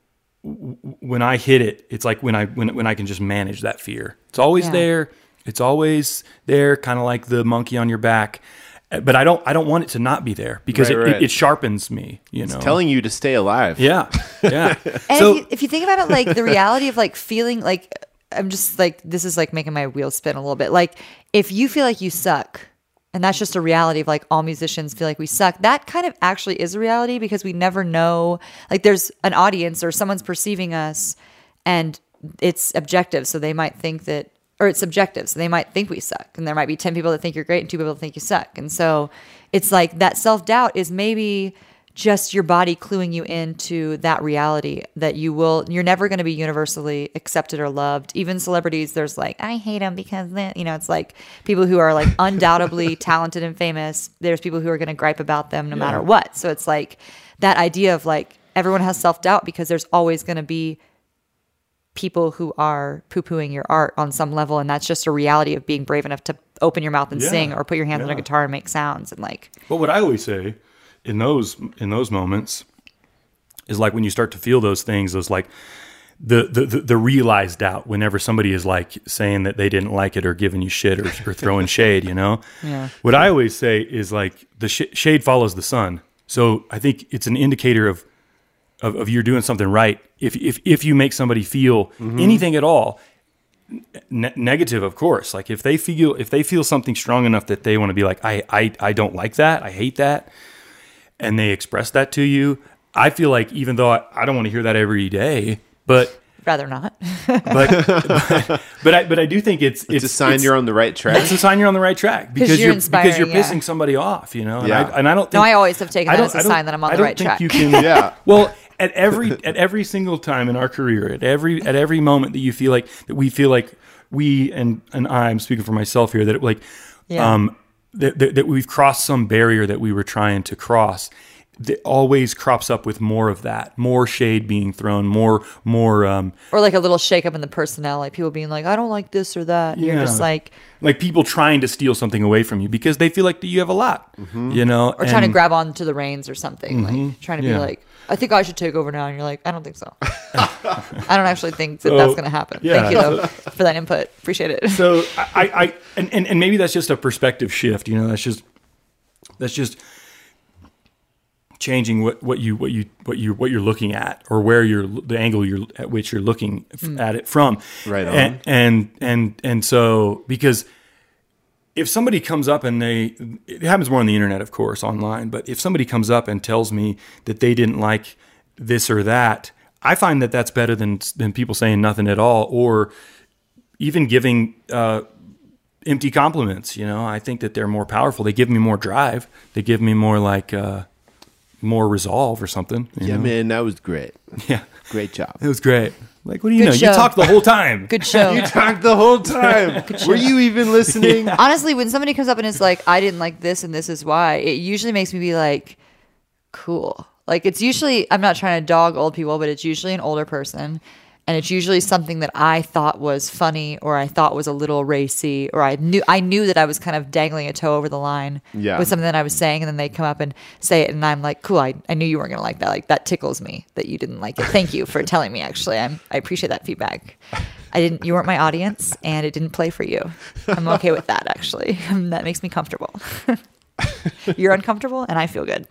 when I hit it, it's like when I when when I can just manage that fear. It's always Yeah. there. It's always there, kind of like the monkey on your back. But I don't I don't want it to not be there because Right, it, right. it, it sharpens me, you know. Telling you to stay alive. Yeah. Yeah. And so if, you, if you think about it, like the reality of like feeling like, I'm just like, this is like making my wheels spin a little bit. Like if you feel like you suck, and that's just a reality of like all musicians feel like we suck, that kind of actually is a reality because we never know, like there's an audience or someone's perceiving us and it's objective. So they might think that, or it's subjective. So they might think we suck. And there might be ten people that think you're great and two people that think you suck. And so it's like that self-doubt is maybe just your body cluing you into that reality that you will, you're never going to be universally accepted or loved. Even celebrities, there's like, I hate them because, they, you know, it's like people who are like undoubtedly talented and famous. There's people who are going to gripe about them no matter what. So it's like that idea of like everyone has self-doubt because there's always going to be people who are poo-pooing your art on some level. And that's just a reality of being brave enough to open your mouth and Yeah. sing or put your hands on a Yeah. guitar and make sounds. And like, But what I always say in those in those moments is like when you start to feel those things, those like the the the, the realized doubt whenever somebody is like saying that they didn't like it or giving you shit or, or throwing shade, you know. Yeah. What I always say is like the sh- shade follows the sun. So I think it's an indicator of of, of you're doing something right. If if if you make somebody feel mm-hmm. anything at all, ne- negative, of course. Like if they feel if they feel something strong enough that they want to be like, I I I don't like that, I hate that, and they express that to you, I feel like even though I, I don't want to hear that every day, but rather not. but, but but I but I do think it's it's, it's a sign it's, you're on the right track. It's a sign you're on the right track because you're you're because you're inspiring, pissing yeah. somebody off, you know. And, Yeah. I, and I don't. Think, No, I always have taken I that don't- as a I don't- sign that I'm on I the don't right think track. You can, Yeah. Well, at every at every single time in our career, at every at every moment that you feel like that we feel like we and and I'm speaking for myself here that it, like Yeah. um that, that that we've crossed some barrier that we were trying to cross. That always crops up with more of that, more shade being thrown, more more um Or like a little shake up in the personnel, like people being like, I don't like this or that. And You're Yeah. just like, like people trying to steal something away from you because they feel like that you have a lot, you know, or trying to grab onto the reins or something, like trying to Yeah. be like, I think I should take over now. And you're like, I don't think so. I don't actually think that So, that's going to happen. yeah. Thank you though for that input. Appreciate it. So I, I and, and, and maybe that's just a perspective shift, you know, that's just, that's just changing what, what you, what you, what you, what you're looking at or where you're, the angle you're at which you're looking f- at it from. Right on. And, and, and, and so, because if somebody comes up and they, it happens more on the internet, of course, online, but if somebody comes up and tells me that they didn't like this or that, I find that that's better than, than people saying nothing at all, or even giving, uh, empty compliments. You know, I think that they're more powerful. They give me more drive. They give me more like, uh, more resolve or something. you Yeah, know? man, that was great. Yeah. Great job. It was great. Like, what do you Good know? show. You talked the whole time. Good show. You talked the whole time. Were you even listening? Honestly, when somebody comes up and is like, I didn't like this and this is why, it usually makes me be like, cool. Like it's usually, I'm not trying to dog old people, but it's usually an older person. And it's usually something that I thought was funny or I thought was a little racy or I knew I knew that I was kind of dangling a toe over the line Yeah. with something that I was saying. And then they come up and say it. And I'm like, cool, I, I knew you weren't going to like that. Like that tickles me that you didn't like it. Thank you for telling me, actually. I'm, I appreciate that feedback. I didn't, you weren't my audience and it didn't play for you. I'm okay with that, actually. That makes me comfortable. You're uncomfortable and I feel good.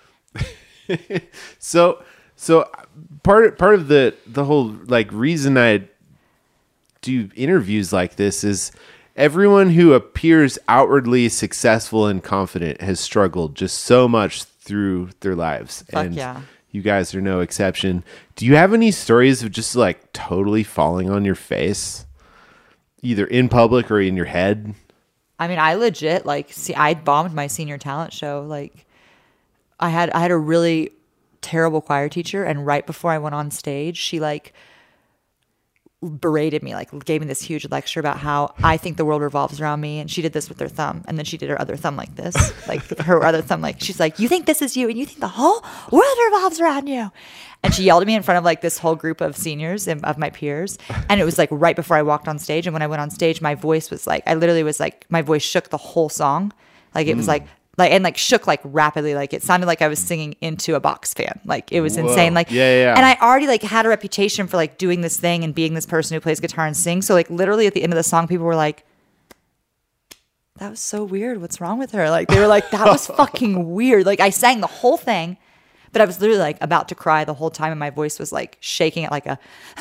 So, so part part of the the whole like reason I do interviews like this is everyone who appears outwardly successful and confident has struggled just so much through their lives, Fuck and yeah. you guys are no exception. Do you have any stories of just like totally falling on your face, either in public or in your head? I mean, I legit like see. I bombed my senior talent show. Like, I had I had a really terrible choir teacher, and right before I went on stage, she like berated me, like gave me this huge lecture about how I think the world revolves around me, and she did this with her thumb, and then she did her other thumb like this, like her other thumb, like she's like, you think this is you, and you think the whole world revolves around you, and she yelled at me in front of like this whole group of seniors and of my peers, and it was like right before I walked on stage, and when I went on stage, my voice was like, I literally was like, my voice shook the whole song, like it was like. Like and like shook like rapidly, like it sounded like I was singing into a box fan. Like it was Whoa. insane. Like Yeah, yeah, yeah. and I already like had a reputation for like doing this thing and being this person who plays guitar and sings. So like literally at the end of the song, people were like, "That was so weird. What's wrong with her?" Like they were like, "That was fucking weird." Like I sang the whole thing, but I was literally like about to cry the whole time, and my voice was like shaking at like a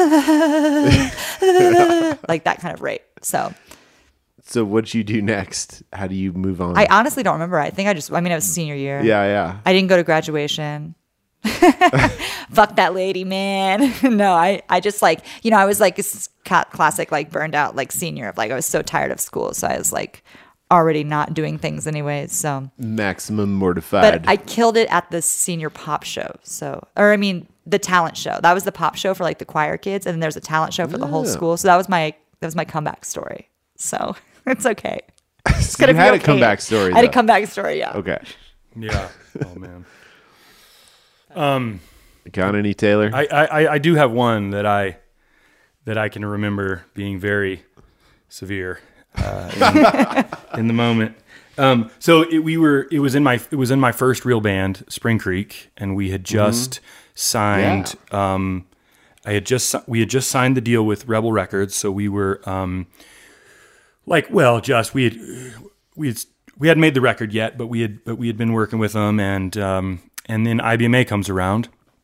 like that kind of rate. So. So what'd you do next? How do you move on? I honestly don't remember. I think I just, I mean, it was senior year. yeah, yeah. I didn't go to graduation. Fuck that lady, man. No, I, I just like, you know, I was like this classic, like burned out, like senior of like, I was so tired of school. So I was like already not doing things anyways. So, Maximum mortified. but I killed it at the senior pop show. So, or I mean, the talent show. That was the pop show for like the choir kids. And then there's a talent show for the whole Yeah. school. So that was my, that was my comeback story. So it's okay. It's So gonna you be had a okay. comeback story, I had a though. comeback story. Yeah. Okay. Yeah. Oh man. Um, Got any, Taylor? I, I, I do have one that I that I can remember being very severe uh, in, in the moment. Um, so it, we were it was in my it was in my first real band, Spring Creek, and we had just signed. Um, I had just we had just signed the deal with Rebel Records, so we were um, like, well, just we had we had we hadn't made the record yet, but we had but we had been working with them, and um, and then I B M A comes around.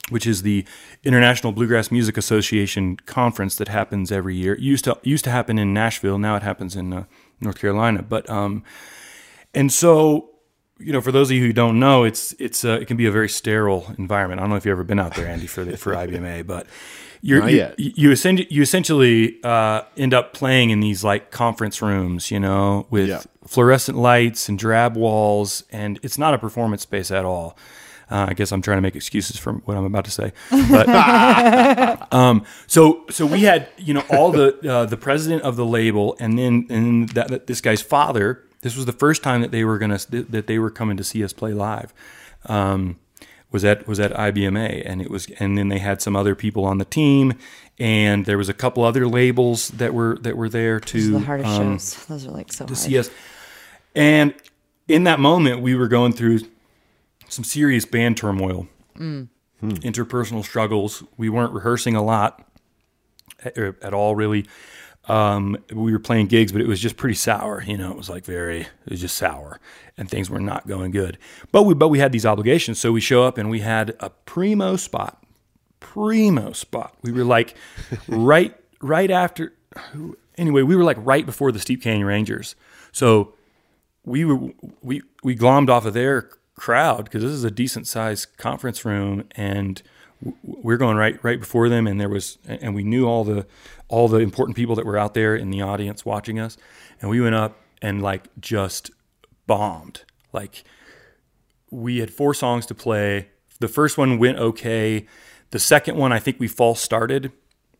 which is the International Bluegrass Music Association conference that happens every year. It used to used to happen in Nashville. Now it happens in uh, North Carolina. But um, and so, you know, for those of you who don't know, it's it's uh, it can be a very sterile environment. I don't know if you've ever been out there, Andy, for the, for I B M A, but you're, Not you yet. you, essen- you essentially uh, end up playing in these like conference rooms, you know, with Yeah. fluorescent lights and drab walls, and it's not a performance space at all. Uh, I guess I'm trying to make excuses for what I'm about to say, but um, so so we had, you know, all the uh, the president of the label, and then and that, that this guy's father. This was the first time that they were gonna that they were coming to see us play live. Um, was at was at I B M A, and it was, and then they had some other people on the team, and there was a couple other labels that were that were there to Those are the hardest um, shows. Those are like so to hard. see us. And in that moment, we were going through some serious band turmoil, Mm. interpersonal struggles. We weren't rehearsing a lot at, at all, really. Um, we were playing gigs, but it was just pretty sour. You know, it was like very, it was just sour, and things were not going good. But we, but we had these obligations, so we show up and we had a primo spot, primo spot. We were like right, right after. Anyway, we were like right before the Steep Canyon Rangers, so we were we we glommed off of their crowd because this is a decent sized conference room, and we're going right right before them, and there was and we knew all the all the important people that were out there in the audience watching us, and we went up and like just bombed. Like, we had four songs to play. The first one went okay. The second one, I think we false started,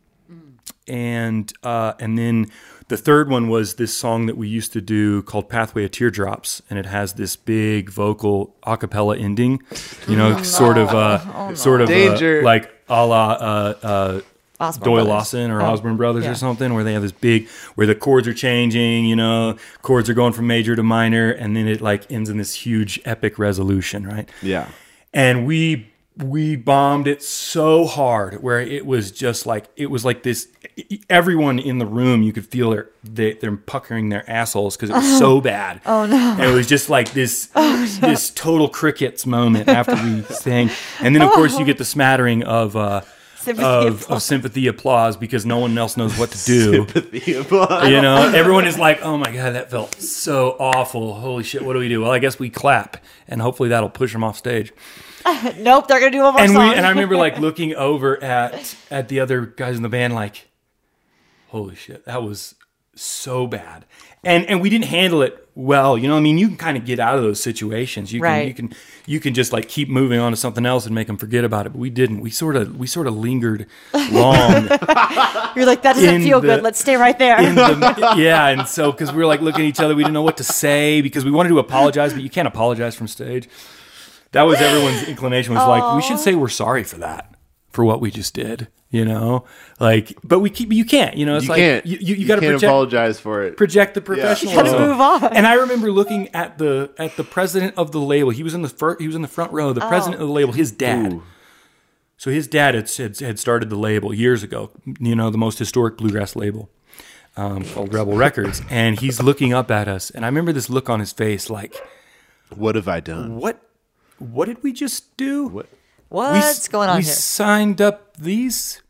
and uh, and then the third one was this song that we used to do called Pathway of Teardrops, and it has this big vocal a cappella ending, you know, sort of, uh, sort of Danger. Uh, like a la uh, uh, Osborne Doyle Brothers. Lawson or Oh, Osborne Brothers yeah. or something, where they have this big, where the chords are changing, you know, chords are going from major to minor, and then it like ends in this huge epic resolution, right? Yeah. And we we bombed it so hard, where it was just like, it was like this, everyone in the room, you could feel their, they, they're puckering their assholes because it was so bad. Oh, no. And it was just like this, this total crickets moment after we sang. And then of course you get the smattering of, uh, Sympathy of, applause. of sympathy applause because no one else knows what to do. Sympathy applause. You know, everyone is like, oh my God, that felt so awful. Holy shit, what do we do? Well, I guess we clap, and hopefully that'll push them off stage. Nope, they're gonna do one more And we, song. and I remember like looking over at at the other guys in the band, like, holy shit, that was so bad. And and we didn't handle it well. You know what I mean? You can kind of get out of those situations. You can Right. you can you can just like keep moving on to something else and make them forget about it. But we didn't. We sort of we sort of lingered long. You're like, that doesn't in feel the- good. Let's stay right there. in the, yeah, and so because we were like looking at each other, we didn't know what to say because we wanted to apologize, but you can't apologize from stage. That was everyone's inclination, was like, we should say we're sorry for that, for what we just did, you know, like, but we keep, you can't, you know, it's You like can't. you, you, you You got to can't project, apologize for it. project the professional. You gotta move on. And I remember looking at the at the president of the label. He was in the first, he was in the front row. The president of the label, his dad. Ooh. So his dad had, had had started the label years ago. You know, the most historic bluegrass label um, called Rebel Records, and he's looking up at us. And I remember this look on his face, like, What have I done? what what did we just do? What? We s- What's going on we here? signed up these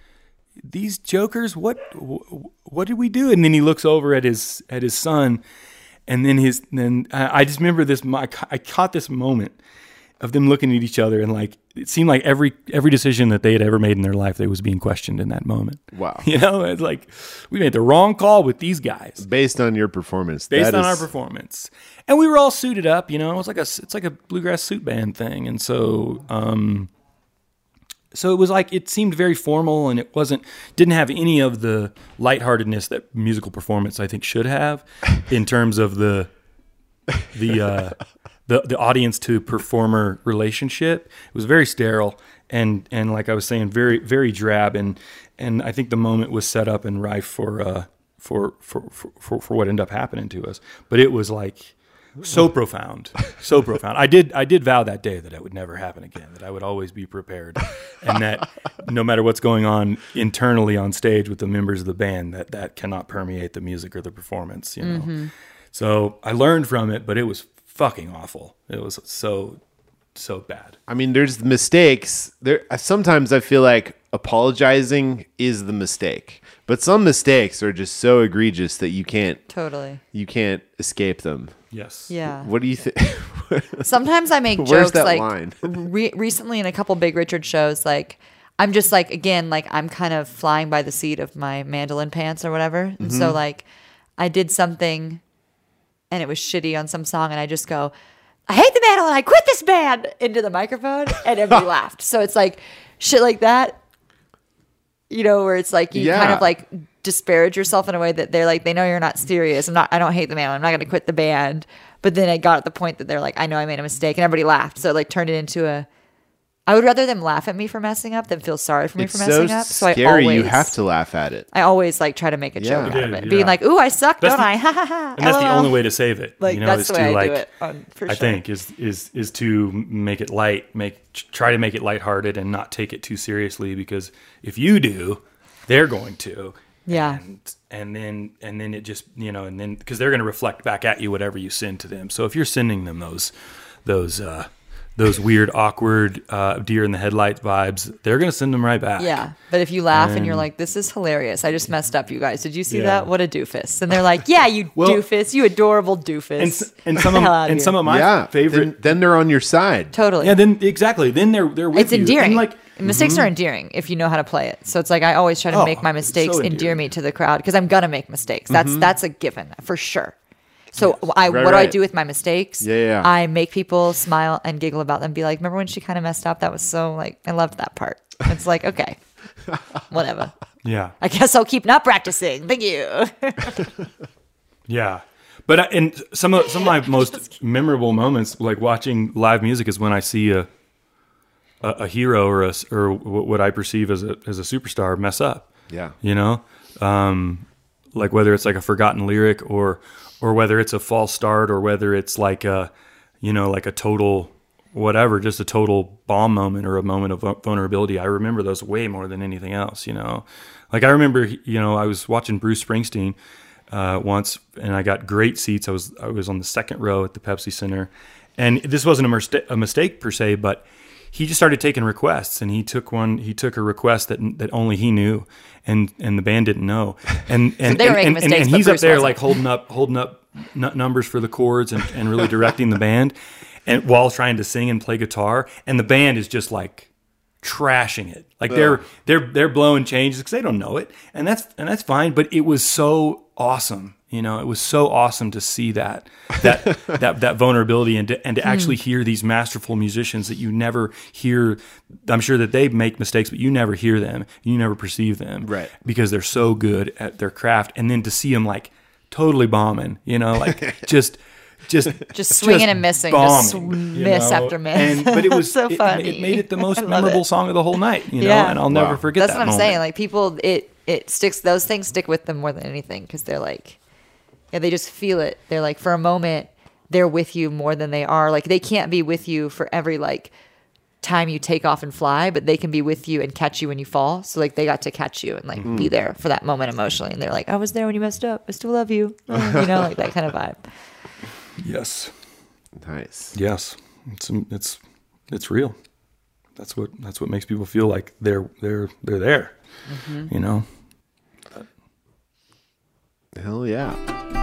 these jokers. What wh- what did we do? And then he looks over at his at his son, and then his then I, I just remember this. I, ca- I caught this moment of them looking at each other, and like it seemed like every every decision that they had ever made in their life, they was being questioned in that moment. Wow. You know, it's like we made the wrong call with these guys Based on your performance. based that on our is- performance. And we were all suited up, you know. It was like a it's like a bluegrass suit band thing, and so um, so it was like it seemed very formal, and it wasn't didn't have any of the lightheartedness that musical performance I think should have in terms of the the uh, the the audience to performer relationship. It was very sterile and and like I was saying, very very drab, and and I think the moment was set up and rife for uh for for for for, for what ended up happening to us. But it was like so profound, so profound. I did I did vow that day that it would never happen again, that I would always be prepared, and that no matter what's going on internally on stage with the members of the band, that that cannot permeate the music or the performance, you know. So I learned from it, but it was fucking awful. It was so so bad. I mean, there's mistakes. There sometimes I feel like apologizing is the mistake, but some mistakes are just so egregious that you can't Totally. you can't escape them. Yes. Yeah. What do you think? Sometimes I make Where's jokes that like line? re- recently in a couple Big Richard shows, like I'm just like, again, like I'm kind of flying by the seat of my mandolin pants or whatever. And Mm-hmm. so like I did something and it was shitty on some song and I just go, I hate the mandolin. I quit this band into the microphone and everybody laughed. So it's like shit like that, you know, where it's like you Yeah. kind of like disparage yourself in a way that they're like, they know you're not serious. I'm not, I don't hate the mandolin. I'm not going to quit the band. But then it got at the point that they're like, I know I made a mistake and everybody laughed. So it like turned it into a, I would rather them laugh at me for messing up than feel sorry for me It's for so messing up. So I scary. always, You have to laugh at it. I always like try to make a joke Yeah. out of Yeah, it. yeah. Being like, ooh, I suck, That's don't the- I? Ha ha ha. And that's the LOL. only way to save it. Like, you know, that's is the to way I like, do it, on, for I sure. think is is is to make it light, make try to make it lighthearted and not take it too seriously, because if you do, they're going to. Yeah. And, and then and then it just, you know, and then because they're going to reflect back at you whatever you send to them. So if you're sending them those those uh, those weird, awkward uh, deer in the headlight vibes, they're going to send them right back. Yeah. But if you laugh and, And- you're like, this is hilarious. I just messed up, you guys. Did you see Yeah. that? What a doofus. And they're like, yeah, you Well- doofus. You adorable doofus. And s- and Get some the of hell out and here. some of my yeah. favorite. Then, then they're on your side. Totally. yeah. Then exactly. Then they're they're with It's you. endearing. And like Mistakes are endearing if you know how to play it. So it's like I always try to Oh, make my it's mistakes so endear endearing. me to the crowd because I'm gonna make mistakes. That's that's a given for sure. So I Right, what do I right. do with my mistakes? Yeah, yeah. I make people smile and giggle about them. Be like, remember when she kind of messed up? That was so like I loved that part. It's like okay, whatever. yeah. I guess I'll keep not practicing. Thank you. Yeah, but I, and some of some of my most memorable moments, like watching live music, is when I see a a, a hero or a s- or what I perceive as a as a superstar mess up. Yeah. You know, um, like whether it's like a forgotten lyric or or whether it's a false start or whether it's like a you know like a total whatever, just a total bomb moment or a moment of vul- vulnerability. I remember those way more than anything else. You know, like I remember you know I was watching Bruce Springsteen uh, once, and I got great seats. I was I was on the second row at the Pepsi Center, and this wasn't a, mista- a mistake per se, but he just started taking requests, and he took one. He took a request that that only he knew, and and the band didn't know. And and they were and, making and, and, mistakes, and but he's up Bruce there wasn't. like holding up holding up n- numbers for the chords and, and really directing the band, and while trying to sing and play guitar, and the band is just like trashing it. Like they're they're they're blowing changes because they don't know it, and that's and that's fine. But it was so awesome. You know, it was so awesome to see that that that that vulnerability and to, and to actually hear these masterful musicians that you never hear. I'm sure that they make mistakes, but you never hear them. You never perceive them, Right. Because they're so good at their craft. And then to see them like totally bombing, you know, like just. Just, Just swinging and missing, just bombing, you miss know? after miss. And, but it was So it, funny. It made it the most I love memorable it. song of the whole night, you know. Yeah. And I'll Wow. never forget That's that what I'm moment. saying. Like people, it it sticks. Those things stick with them more than anything because they're like, yeah, they just feel it. They're like, for a moment, they're with you more than they are. Like they can't be with you for every like time you take off and fly, but they can be with you and catch you when you fall. So like they got to catch you and like Mm-hmm. be there for that moment emotionally. And they're like, I was there when you messed up. I still love you. Oh, you know, like that kind of vibe. Yes. Nice. Yes, it's it's it's real. That's what that's what makes people feel like they're they're they're there. You know. Hell yeah.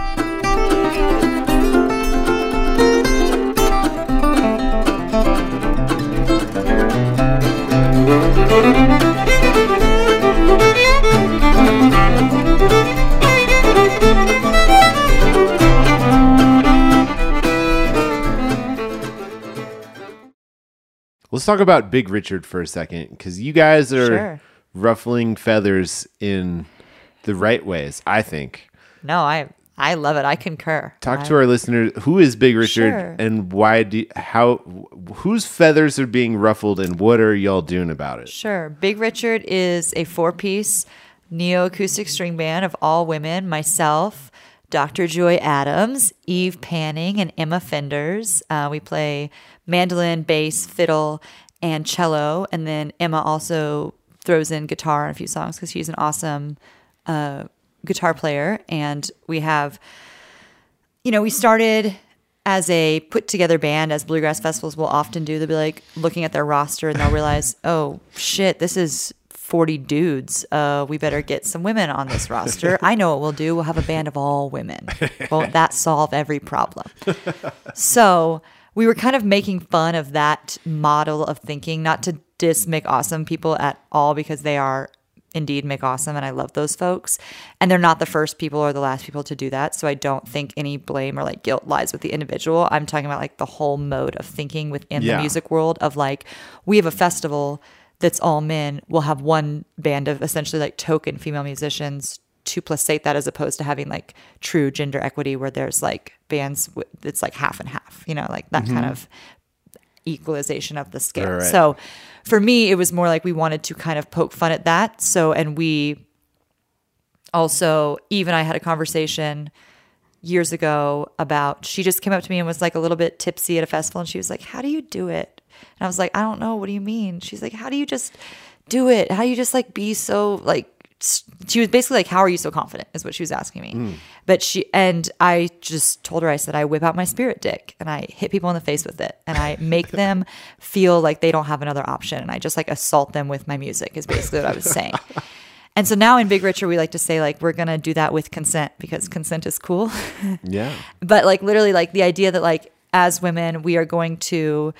Let's talk about Big Richard for a second, because you guys are Sure. ruffling feathers in the right ways, I think. No, I I love it. I concur. Talk I, to our listeners. Who is Big Richard, Sure. and why do how whose feathers are being ruffled, and what are y'all doing about it? Sure. Big Richard is a four-piece neo-acoustic string band of all women, myself, Doctor Joy Adams, Eve Panning, and Emma Fenders. Uh, we play mandolin, bass, fiddle, and cello. And then Emma also throws in guitar in a few songs because she's an awesome uh, guitar player. And we have, you know, we started as a put together band, as bluegrass festivals will often do, they'll be like looking at their roster and they'll realize, oh shit, this is forty dudes. Uh, we better get some women on this roster. I know what we'll do. We'll have a band of all women. Won't that solve every problem? So we were kind of making fun of that model of thinking, not to diss Make Awesome people at all, because they are indeed Make Awesome, and I love those folks. And they're not the first people or the last people to do that. So I don't think any blame or like guilt lies with the individual. I'm talking about like the whole mode of thinking within Yeah. the music world of like, we have a festival that's all men. We'll have one band of essentially like token female musicians to placate that, as opposed to having like true gender equity where there's like bands w- that's like half and half, you know, like that kind of equalization of the scale. Right, right. So for me, it was more like we wanted to kind of poke fun at that. So, and we also, Eve and I had a conversation years ago about, she just came up to me and was like a little bit tipsy at a festival. And she was like, how do you do it? And I was like, I don't know. What do you mean? She's like, how do you just do it? How do you just like be so like, s- she was basically like, how are you so confident is what she was asking me. Mm. But she, and I just told her, I said, I whip out my spirit dick and I hit people in the face with it. And I make them feel like they don't have another option. And I just like assault them with my music is basically what I was saying. And so now in Big Richer, we like to say like, we're going to do that with consent because consent is cool. Yeah. But like literally like the idea that like as women, we are going to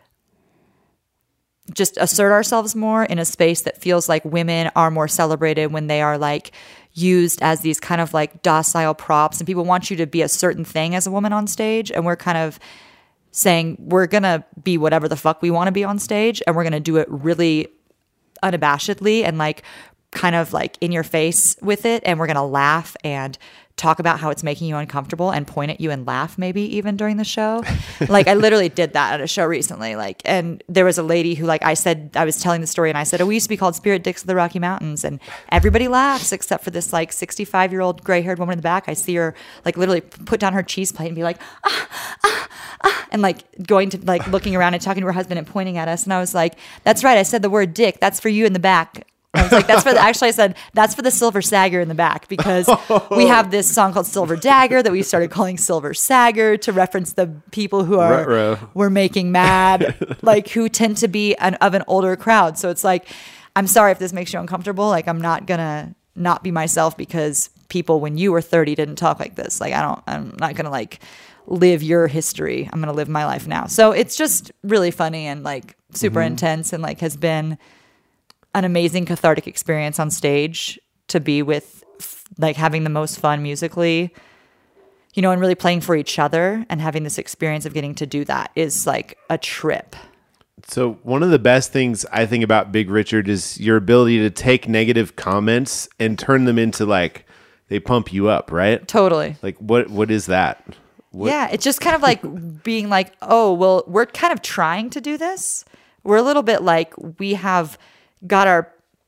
just assert ourselves more in a space that feels like women are more celebrated when they are like used as these kind of like docile props, and people want you to be a certain thing as a woman on stage. And we're kind of saying we're going to be whatever the fuck we want to be on stage. And we're going to do it really unabashedly and like kind of like in your face with it. And we're going to laugh and talk about how it's making you uncomfortable and point at you and laugh maybe even during the show. Like I literally did that at a show recently. Like, and there was a lady who like, I said, I was telling the story and I said, oh, we used to be called Spirit Dicks of the Rocky Mountains. And everybody laughs except for this like sixty-five year old gray haired woman in the back. I see her like literally put down her cheese plate and be like, ah, ah, ah, and like going to like looking around and talking to her husband and pointing at us. And I was like, that's right. I said the word dick. That's for you in the back. I was like, that's for the, actually I said, that's for the Silver Sagger in the back, because we have this song called Silver Dagger that we started calling Silver Sagger to reference the people who are, Ruh-roh. we're making mad, like who tend to be an, of an older crowd. So it's like, I'm sorry if this makes you uncomfortable. Like, I'm not gonna not be myself because people when you were thirty didn't talk like this. Like, I don't, I'm not gonna like live your history. I'm gonna live my life now. So it's just really funny and like super Mm-hmm. intense and like has been an amazing cathartic experience on stage to be with, like having the most fun musically, you know, and really playing for each other and having this experience of getting to do that is like a trip. So one of the best things I think about Big Richard is your ability to take negative comments and turn them into like, they pump you up, right? Totally. Like what, what is that? What? Yeah. It's just kind of like being like, oh, well, we're kind of trying to do this. We're a little bit like we have got our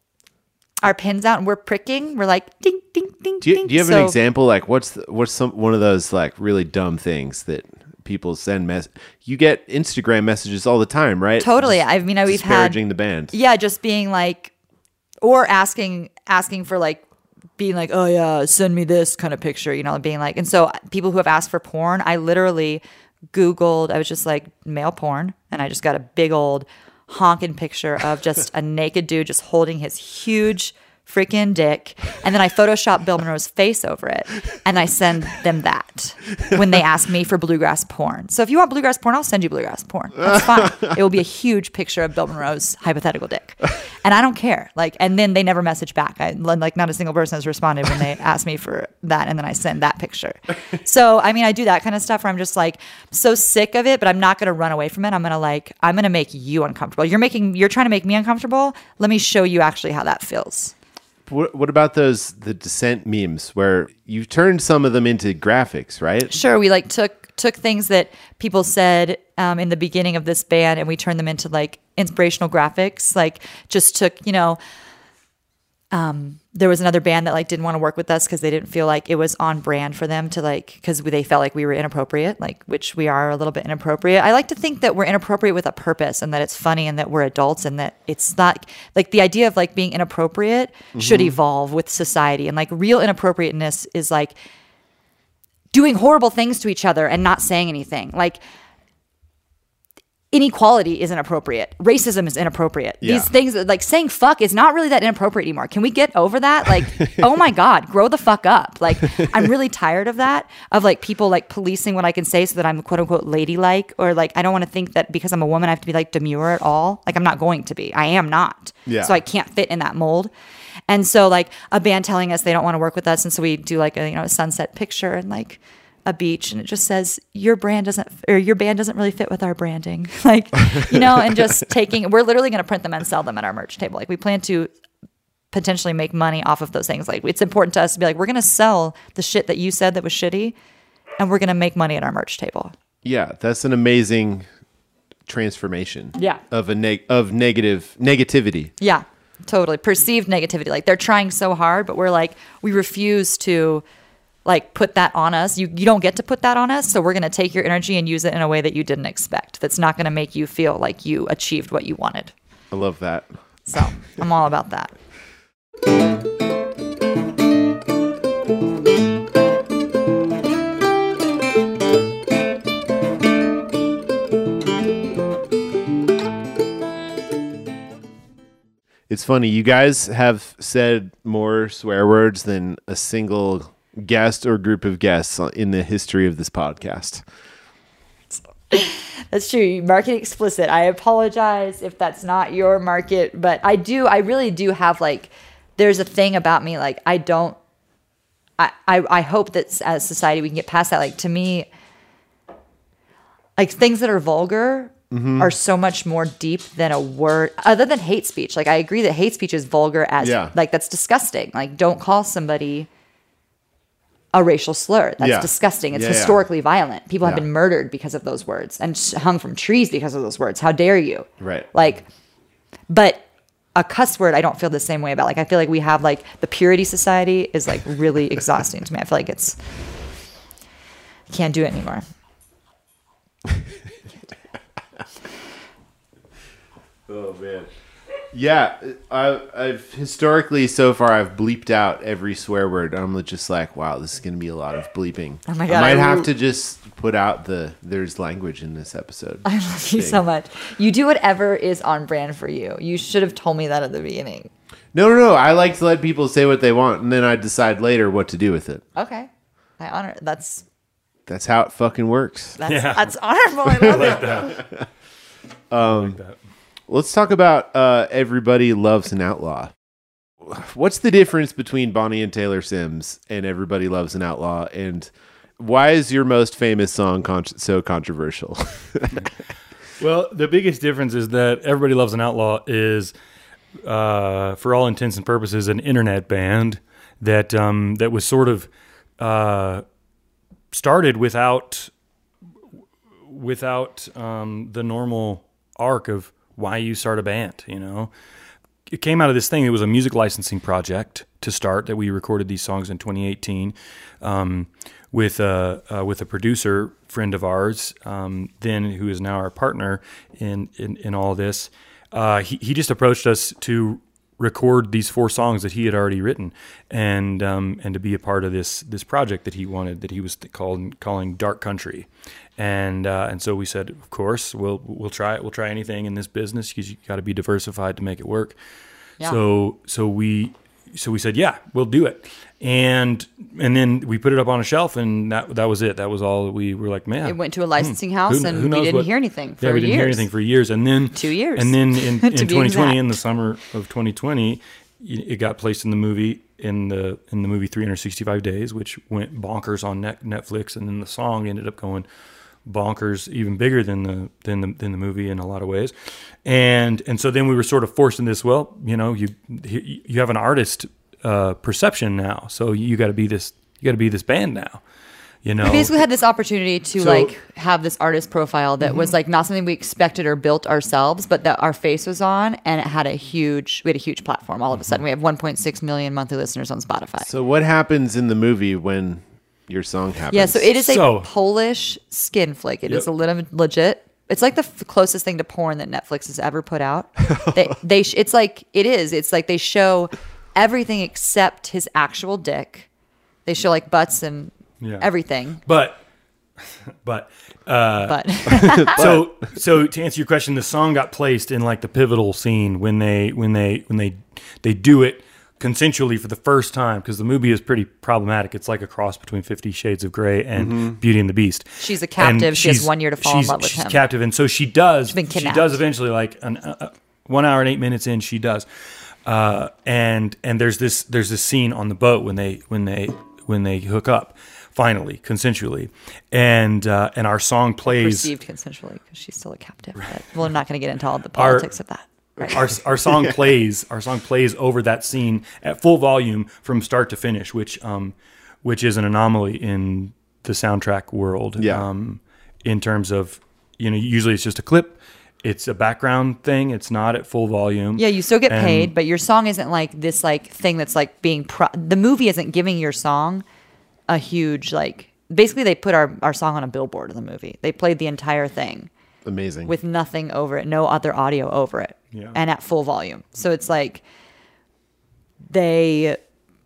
our pins out and we're pricking. We're like ding ding ding Do you, ding. do you have So- an example? Like what's the, what's some one of those like really dumb things that people send mess? You get Instagram messages all the time, right? Totally. Just I mean, we've had disparaging the band. yeah, just being like, or asking asking for like being like, oh yeah, send me this kind of picture, you know, being like, and so people who have asked for porn, I literally Googled. I was just like male porn, and I just got a big old honking picture of just a naked dude just holding his huge freaking dick, and then I Photoshop Bill Monroe's face over it, and I send them that when they ask me for bluegrass porn. So if you want bluegrass porn, I'll send you bluegrass porn. That's fine. It will be a huge picture of Bill Monroe's hypothetical dick, and I don't care. Like, and then they never message back. I like not a single person has responded when they ask me for that, and then I send that picture. So I mean, I do that kind of stuff where I'm just like so sick of it, but I'm not going to run away from it. I'm going to like I'm going to make you uncomfortable. You're making you're trying to make me uncomfortable. Let me show you actually how that feels. What, what about those the Descent memes where you turned some of them into graphics, right? Sure, we like took took things that people said um, in the beginning of this band, and we turned them into like inspirational graphics. Like, just took, you know, um, there was another band that like didn't want to work with us because they didn't feel like it was on brand for them to like, because they felt like we were inappropriate, like which we are a little bit inappropriate. I like to think that we're inappropriate with a purpose and that it's funny and that we're adults and that it's not like the idea of like being inappropriate should evolve with society, and like real inappropriateness is like, do doing horrible things to each other and not saying anything. Like, inequality is inappropriate. Racism is inappropriate. Yeah. These things, like saying fuck is not really that inappropriate anymore. Can we get over that? Like, oh my God, grow the fuck up. Like, I'm really tired of that, of like people like policing what I can say so that I'm quote unquote ladylike, or like, I don't want to think that because I'm a woman, I have to be like demure at all. Like, I'm not going to be. I am not. Yeah. So I can't fit in that mold. And so like a band telling us they don't want to work with us. And so we do like a, you know, a sunset picture and like a beach, and it just says your brand doesn't, or your band doesn't really fit with our branding. Like, you know, and just taking, we're literally going to print them and sell them at our merch table. Like, we plan to potentially make money off of those things. Like, it's important to us to be like, we're going to sell the shit that you said that was shitty, and we're going to make money at our merch table. Yeah, that's an amazing transformation. Yeah. Of a neg- of negative negativity. Yeah, totally. Perceived negativity. Like, they're trying so hard, but we're like, we refuse to like put that on us. You you don't get to put that on us. So we're going to take your energy and use it in a way that you didn't expect. That's not going to make you feel like you achieved what you wanted. I love that. So I'm all about that. It's funny. You guys have said more swear words than a single guest or group of guests in the history of this podcast. That's true. You market explicit. I apologize if that's not your market, but I do, I really do have like, there's a thing about me, like I don't, I, I, I hope that as society we can get past that. Like, to me, like things that are vulgar mm-hmm. are so much more deep than a word, other than hate speech. Like, I agree that hate speech is vulgar as yeah. like, that's disgusting. Like, don't call somebody a racial slur. That's yeah. disgusting. It's yeah, historically yeah. violent. People yeah. have been murdered because of those words and hung from trees because of those words. How dare you? Right. Like, but a cuss word, I don't feel the same way about. Like, I feel like we have like the purity society is like really exhausting to me. I feel like it's, can't do it anymore. Oh man. Yeah, I, I've historically so far I've bleeped out every swear word. I'm just like, wow, this is going to be a lot of bleeping. Oh my God, I might I have re- to just put out the there's language in this episode. I love you so much. You do whatever is on brand for you. You should have told me that at the beginning. No, no, no. I like to let people say what they want, and then I decide later what to do with it. Okay, I honor that's. That's how it fucking works. That's, Yeah. that's honorable. I love like it. that. Um, like that. Let's talk about uh, Everybody Loves an Outlaw. What's the difference between Bonnie and Taylor Sims and Everybody Loves an Outlaw, and why is your most famous song con- so controversial? Well, the biggest difference is that Everybody Loves an Outlaw is, uh, for all intents and purposes, an internet band that um, that was sort of uh, started without without um, the normal arc of why you start a band. You know, it came out of this thing. It was a music licensing project to start that we recorded these songs in twenty eighteen. Um, with a uh, with a producer friend of ours, um, then who is now our partner in in, in all this. Uh, he he just approached us to record these four songs that he had already written, and um, and to be a part of this this project that he wanted, that he was called calling Dark Country, and uh, and so we said, of course, we'll we'll try it. We'll try anything in this business because you got to be diversified to make it work. Yeah. So so we. So we said, yeah, we'll do it. And and then we put it up on a shelf, and that that was it. That was all. We were like, man. It went to a licensing hmm, house, who- and who we knows didn't what- hear anything for yeah, we didn't years. hear anything for years. And then Two years. And then in, To in be twenty twenty, exact. in the summer of twenty twenty, y- it got placed in the movie in the in the movie three hundred sixty-five Days, which went bonkers on net, Netflix, and then the song ended up going bonkers, even bigger than the than the than the movie in a lot of ways. And and so then we were sort of forced in this. Well, you know, you you have an artist uh, perception now, so you got to be this. You got to be this band now. You know, We basically had this opportunity to So- like have this artist profile that was like not something we expected or built ourselves, but that our face was on, and it had a huge, we had a huge platform. All of a sudden, we have one point six million monthly listeners on Spotify. So what happens in the movie when your song happens? Yeah, so it is a So- Polish skin flick. It is Yep. a little legit. It's like the f- closest thing to porn that Netflix has ever put out. they, they, sh- it's like it is. It's like they show everything except his actual dick. They show like butts and Yeah. everything. But, but, uh, But so, so to answer your question, the song got placed in like the pivotal scene when they, when they, when they, they do it consensually for the first time, because the movie is pretty problematic. It's like a cross between Fifty Shades of Grey and Mm-hmm. Beauty and the Beast. she's a captive. And She has she's- one year to fall in she's- love with she's him. captive, and so she does. been She kidnapped. does eventually, like an uh, one hour and eight minutes in, she does. Uh, and and there's this there's this scene on the boat when they when they when they hook up finally consensually, and uh, and our song plays. Perceived consensually because she's still a captive. But we're not going to get into all the Our- politics of that. Right. Our our song plays our song plays over that scene at full volume from start to finish, which um which is an anomaly in the soundtrack world. Yeah. Um, in terms of, you know, usually it's just a clip, it's a background thing, it's not at full volume. Yeah, you still get And- paid, but your song isn't like this like thing that's like being pro- the movie isn't giving your song a huge like basically they put our, our song on a billboard in the movie. They played the entire thing Amazing. with nothing over it, no other audio over it. Yeah. And at full volume. So it's like they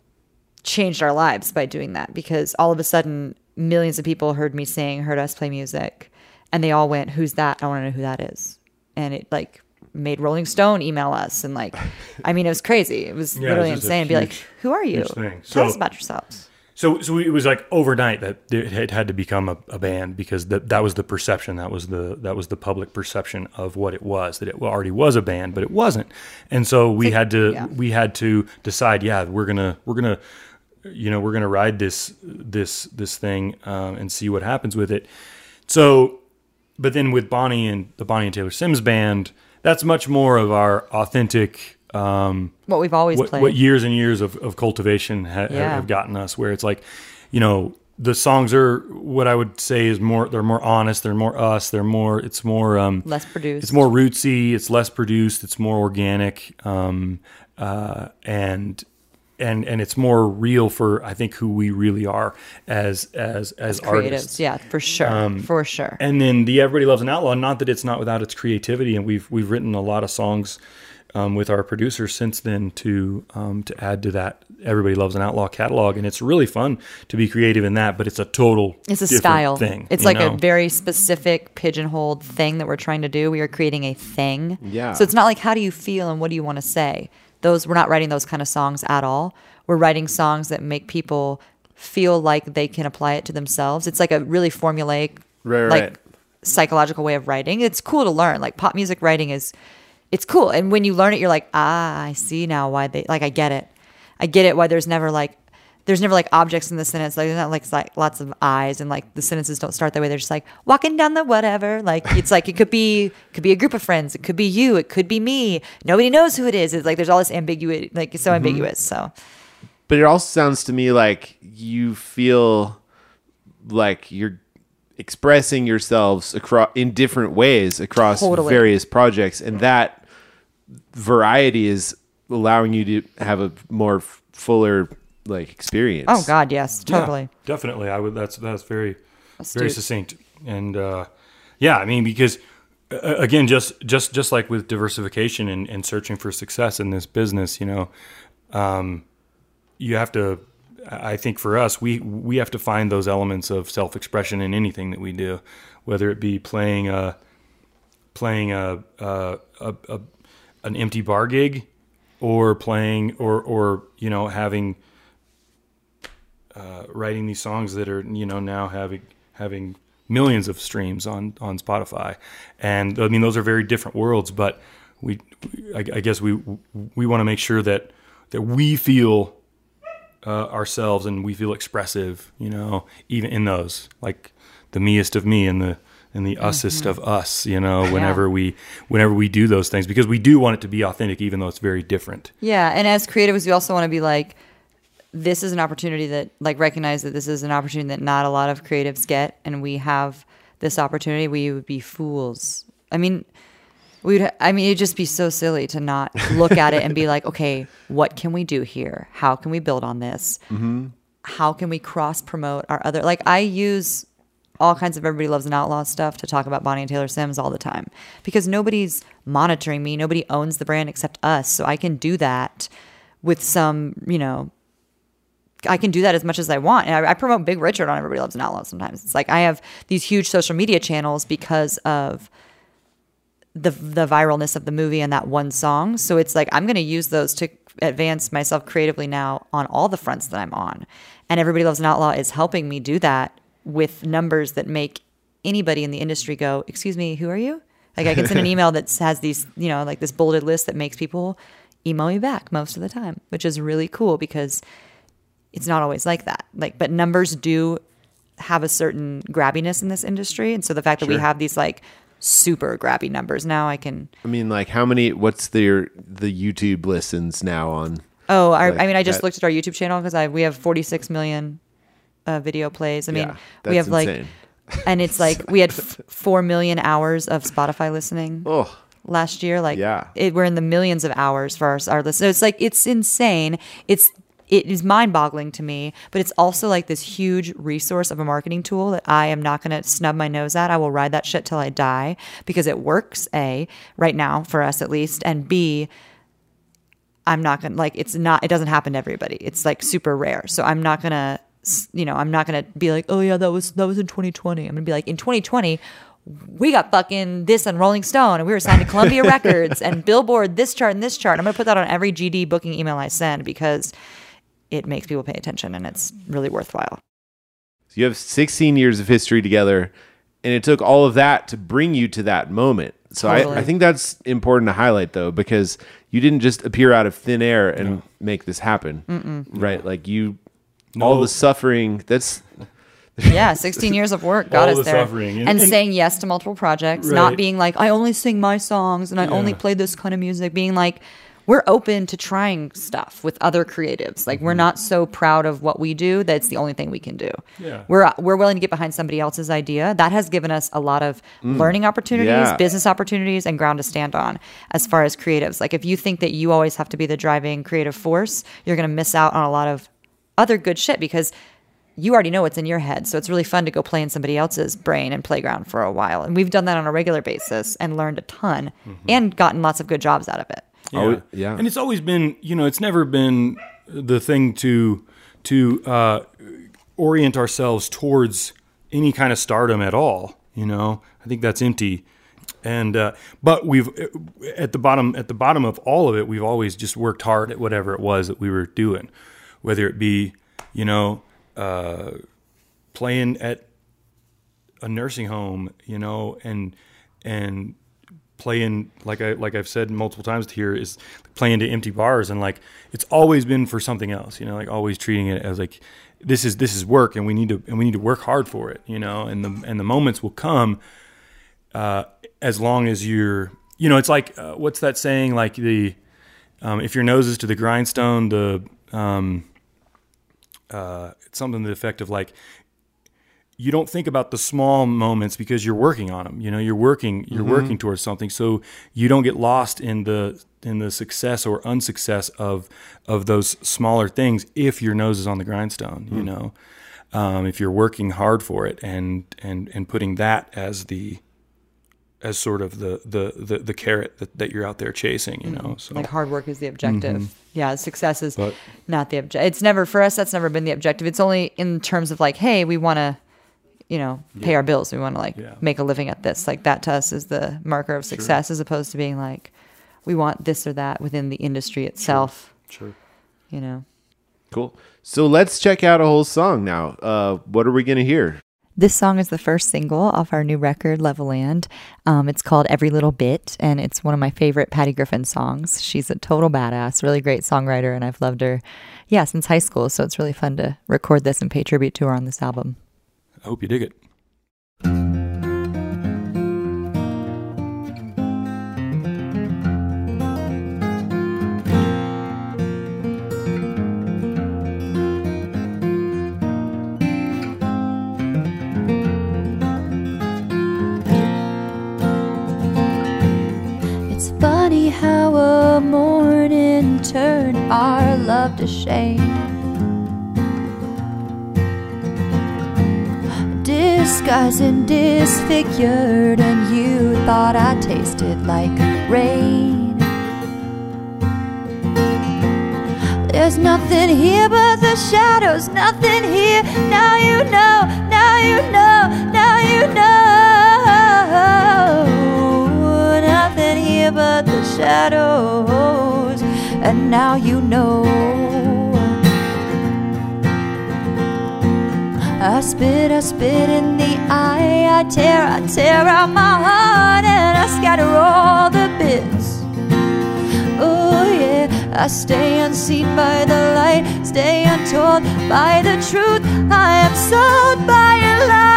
changed our lives by doing that because all of a sudden millions of people heard me sing, heard us play music, and they all went, "Who's that? I want to know who that is." And it like made Rolling Stone email us and like I mean it was crazy. It was Yeah, literally it's just a insane. Be like, huge- "Who are you? huge thing. Tell So- us about yourselves." So, so it was like overnight that it had, had to become a, a band because that that was the perception, that was the that was the public perception of what it was, that it already was a band, but it wasn't. And so we like- had to yeah. we had to decide, yeah, we're gonna we're gonna you know we're gonna ride this this this thing um, and see what happens with it. So, but then with Bonnie and the Bonnie and Taylor Sims band, that's much more of our authentic. Um, What we've always what, played. what years and years of, of cultivation ha- Yeah. have gotten us, where it's like, you know, the songs are what I would say is more, they're more honest, they're more us, they're more, it's more, um, Less produced. it's more rootsy, it's less produced, it's more organic, um, uh, and, and, and it's more real for, I think, who we really are as, as, as, creatives. artists. Yeah, for sure. for sure. And then the Everybody Loves an Outlaw, not that it's not without its creativity, and we've we've written a lot of songs um, with our producers since then to um, to add to that Everybody Loves an Outlaw catalog, and it's really fun to be creative in that. But it's a total It's a different style thing. It's you like know? a very specific pigeonholed thing that we're trying to do. We are creating a thing. Yeah. So it's not like how do you feel and what do you want to say. Those we're not writing those kind of songs at all. We're writing songs that make people feel like they can apply it to themselves. It's like a really formulaic, Right, like right. psychological way of writing. It's cool to learn. Like pop music writing is, it's cool. And when you learn it, you're like, ah, I see now why they like. I get it. I get it. Why there's never like, there's never like objects in the sentence. Like there's not like, like lots of eyes and like the sentences don't start that way. They're just like walking down the whatever. Like it's like it could be could be a group of friends. It could be you. It could be me. Nobody knows who it is. It's like there's all this ambiguity. Like it's so Mm-hmm. ambiguous. So But it also sounds to me like you feel like you're expressing yourselves across in different ways across Totally. various projects, and that variety is allowing you to have a more f- fuller like experience. oh god, yes, Yeah, totally. definitely. I would. That's that's very very Astute. succinct, and uh, yeah, I mean because. uh, Again, just just just like with diversification and, and searching for success in this business, you know, um, you have to. I think for us, we we have to find those elements of self-expression in anything that we do, whether it be playing a playing a a, a, a an empty bar gig, or playing or or you know having uh, writing these songs that are you know now having having millions of streams on on Spotify, and I mean those are very different worlds, but we I, I guess we we want to make sure that that we feel uh, ourselves and we feel expressive, you know, even in those like the meest of me and the and the usest of us, you know, whenever we whenever we do those things, because we do want it to be authentic, even though it's very different. Yeah, and as creatives, we also want to be like, this is an opportunity that, like, recognize that this is an opportunity that not a lot of creatives get, and we have this opportunity. We would be fools. I mean, we'd. I mean, it'd just be so silly to not look at it and be like, okay, what can we do here? How can we build on this? Mm-hmm. How can we cross promote our other? Like, I use all kinds of Everybody Loves an Outlaw stuff to talk about Bonnie and Taylor Sims all the time, because nobody's monitoring me. Nobody owns the brand except us. So I can do that with some, you know, I can do that as much as I want. And I, I promote Big Richard on Everybody Loves an Outlaw sometimes. It's like I have these huge social media channels because of the the viralness of the movie and that one song. So it's like I'm going to use those to advance myself creatively now on all the fronts that I'm on. And Everybody Loves an Outlaw is helping me do that with numbers that make anybody in the industry go, excuse me, who are you? Like I can send an email that has these, you know, like this bulleted list that makes people email me back most of the time, which is really cool because it's not always like that. Like, but numbers do have a certain grabbiness in this industry. And so the fact that Sure. we have these like super grabby numbers now, I can. I mean, like how many, what's their, the YouTube listens now on? Oh, our, like I mean, I just that- looked at our YouTube channel because I we have forty-six million uh, video plays. I mean, Yeah, we have that's like, insane. and it's like we had f- four million hours of Spotify listening Oh, last year. Like, Yeah. it, we're in the millions of hours for our, our listeners. So it's like it's insane. It's it is mind-boggling to me, but it's also like this huge resource of a marketing tool that I am not going to snub my nose at. I will ride that shit till I die because it works. A right now for us at least, and B. I'm not going to like, it's not, it doesn't happen to everybody. It's like super rare. So I'm not going to, you know, I'm not going to be like, oh yeah, that was, that was in twenty twenty. I'm going to be like, in twenty twenty, we got fucking this on Rolling Stone and we were signed to Columbia Records and Billboard, this chart and this chart. I'm going to put that on every G D booking email I send because it makes people pay attention and it's really worthwhile. so you have sixteen years of history together, and it took all of that to bring you to that moment. So Totally. I, I think that's important to highlight, though, because you didn't just appear out of thin air and No. make this happen, Mm-mm. right? Like you, No. all the suffering. That's Yeah, sixteen years of work got All us the there. suffering. And, And- and- saying yes to multiple projects, not Right. being like, I only sing my songs and I only Yeah. play this kind of music, being like, we're open to trying stuff with other creatives. Like, Mm-hmm. we're not so proud of what we do that it's the only thing we can do. Yeah. We're, we're willing to get behind somebody else's idea. That has given us a lot of learning opportunities, Yeah. business opportunities, and ground to stand on as far as creatives. Like, if you think that you always have to be the driving creative force, you're going to miss out on a lot of other good shit because you already know what's in your head. So it's really fun to go play in somebody else's brain and playground for a while. And we've done that on a regular basis and learned a ton and gotten lots of good jobs out of it. Yeah. Oh, yeah. And it's always been, you know, it's never been the thing to to uh, orient ourselves towards any kind of stardom at all. You know, I think that's empty. And uh, but we've at the bottom at the bottom of all of it, we've always just worked hard at whatever it was that we were doing, whether it be, you know, uh, playing at a nursing home, you know, and and playing like I like I've said multiple times here is playing to empty bars, and like it's always been for something else, you know, like always treating it as like this is this is work and we need to and we need to work hard for it, you know, and the and the moments will come uh, as long as you're, you know, it's like uh, what's that saying, like the um, if your nose is to the grindstone, the um, uh, it's something to the effect of like, you don't think about the small moments because you're working on them. You know, you're working, you're Mm-hmm. working towards something. So you don't get lost in the, in the success or unsuccess of, of those smaller things. If your nose is on the grindstone, Mm. you know, um, if you're working hard for it and, and, and putting that as the, as sort of the, the, the, the carrot that, that you're out there chasing, you know, so. Like, hard work is the objective. Yeah, success is But- not the objective. It's never, for us, that's never been the objective. It's only in terms of like, hey, we want to, you know, pay our bills. We want to like Yeah. make a living at this. Like, that to us is the marker of success, as opposed to being like, we want this or that within the industry itself, Sure. you know. cool. So let's check out a whole song now. Uh, what are we going to hear? This song is the first single off our new record, Leveland. Um, it's called Every Little Bit, and it's one of my favorite Patty Griffin songs. She's a total badass, really great songwriter, and I've loved her, yeah, since high school. So it's really fun to record this and pay tribute to her on this album. I hope you dig it. It's funny how a morning turned our love to shame. Disguised and disfigured, and you thought I tasted like rain. There's nothing here but the shadows, nothing here. Now you know, now you know, now you know. Nothing here but the shadows, and now you know. I spit, I spit in the eye, I tear, I tear out my heart, and I scatter all the bits. Oh yeah, I stay unseen by the light, stay untold by the truth. I am sold by a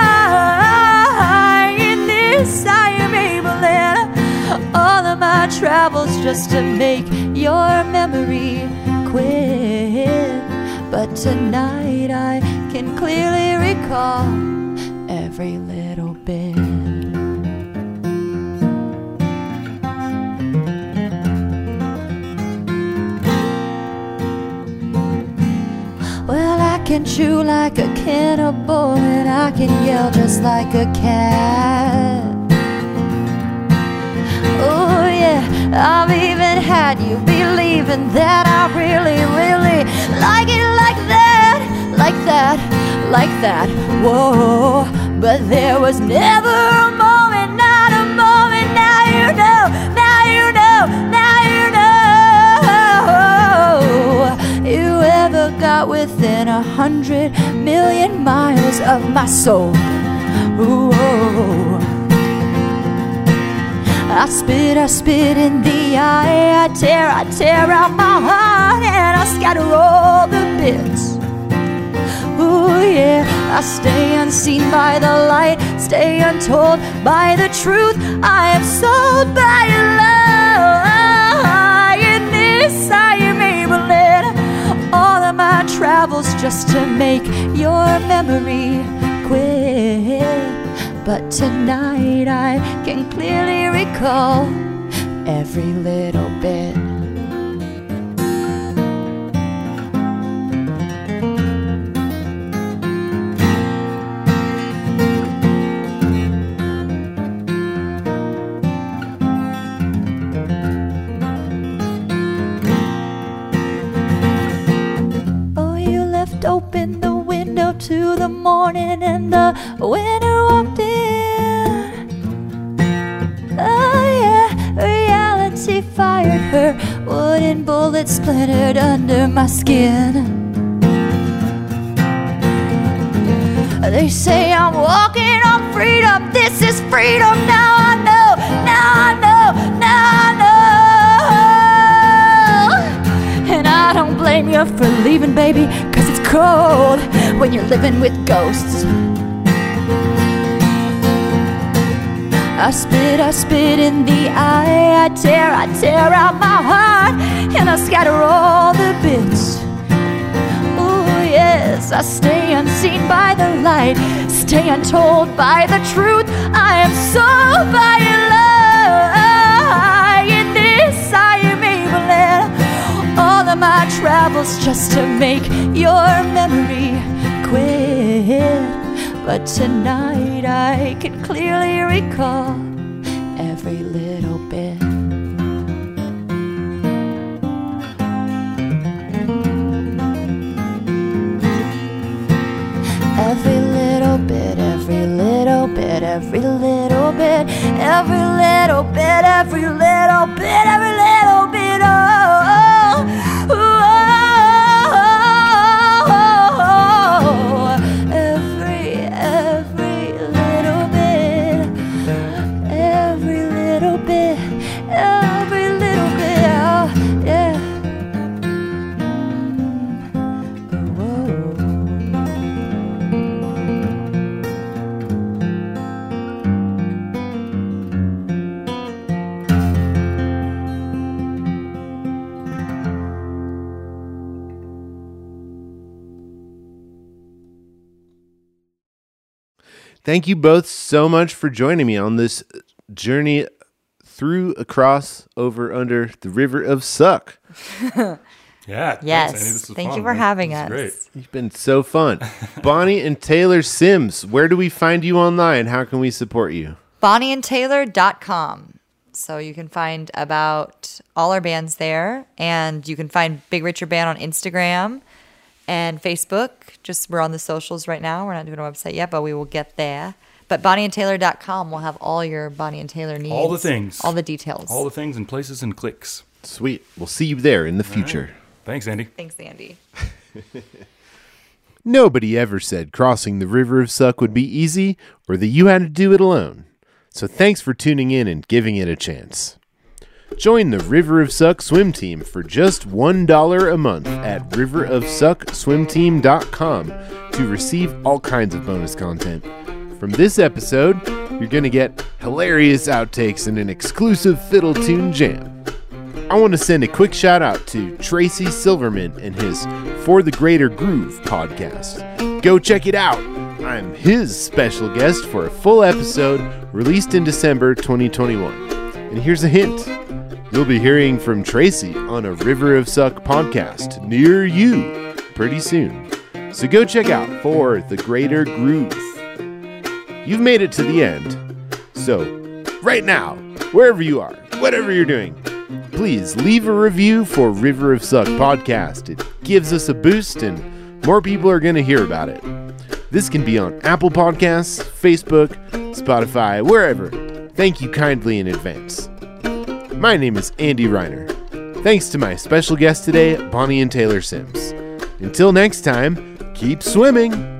lie. In this I am able, and all of my travels just to make your memory quit. But tonight I can clearly recall every little bit. Well, I can chew like a cannibal, and I can yell just like a cat. Oh yeah, I've even had you believing that I really, really like it like that, like that, like that. Whoa, but there was never a moment, not a moment. Now you know, now you know, now you know. You ever got within a hundred million miles of my soul? Ooh. I spit, I spit in the eye, I tear, I tear out my heart, and I scatter all the bits. Ooh yeah, I stay unseen by the light, stay untold by the truth. I am sold by a lie. In this I am able, and all of my travels just to make your memory quit. But tonight I can clearly recall every little bit. Oh, you left open the window to the morning, and the winter walked in. Oh yeah, reality fired, her wooden bullet splintered under my skin. They say I'm walking on freedom, this is freedom. Now I know, now I know, now I know. And I don't blame you for leaving, baby, 'cause it's cold when you're living with ghosts. I spit, I spit in the eye, I tear, I tear out my heart, and I scatter all the bits. Ooh yes, I stay unseen by the light, stay untold by the truth. I am sold by a lie. In this I am able, and all of my travels just to make your memory quit. But tonight I can clearly recall every little bit. Every little bit, every little bit, every little bit, every little bit, every little bit, every little bit, oh, oh, oh. Thank you both so much for joining me on this journey through, across, over, under the river of Suck. Yeah. Yes. Thanks, Andy. This was Thank fun. you for This having was us. Great. You've been so fun. Bonnie and Taylor Sims, where do we find you online? How can we support you? Bonnie and Taylor dot com. So you can find about all our bands there, and you can find Big Richard Band on Instagram and Facebook. Just we're on the socials right now. We're not doing a website yet, but we will get there. But bonnie and taylor dot com will have all your Bonnie and Taylor needs. All the things. All the details. All the things and places and clicks. Sweet. We'll see you there in the future. Right. Thanks, Andy. Thanks, Andy. Nobody ever said crossing the River of Suck would be easy or that you had to do it alone. So thanks for tuning in and giving it a chance. Join the River of Suck swim team for just one dollar a month at river of suck swim team dot com to receive all kinds of bonus content. From this episode, you're going to get hilarious outtakes and an exclusive fiddle tune jam. I want to send a quick shout out to Tracy Silverman and his For the Greater Groove podcast. Go check it out. I'm his special guest for a full episode released in December twenty twenty-one. And here's a hint. You'll be hearing from Tracy on a River of Suck podcast near you pretty soon. So go check out For the Greater Groove. You've made it to the end. So, right now, wherever you are, whatever you're doing, please leave a review for River of Suck podcast. It gives us a boost and more people are going to hear about it. This can be on Apple Podcasts, Facebook, Spotify, wherever. Thank you kindly in advance. My name is Andy Reiner. Thanks to my special guest today, Bonnie and Taylor Sims. Until next time, keep swimming.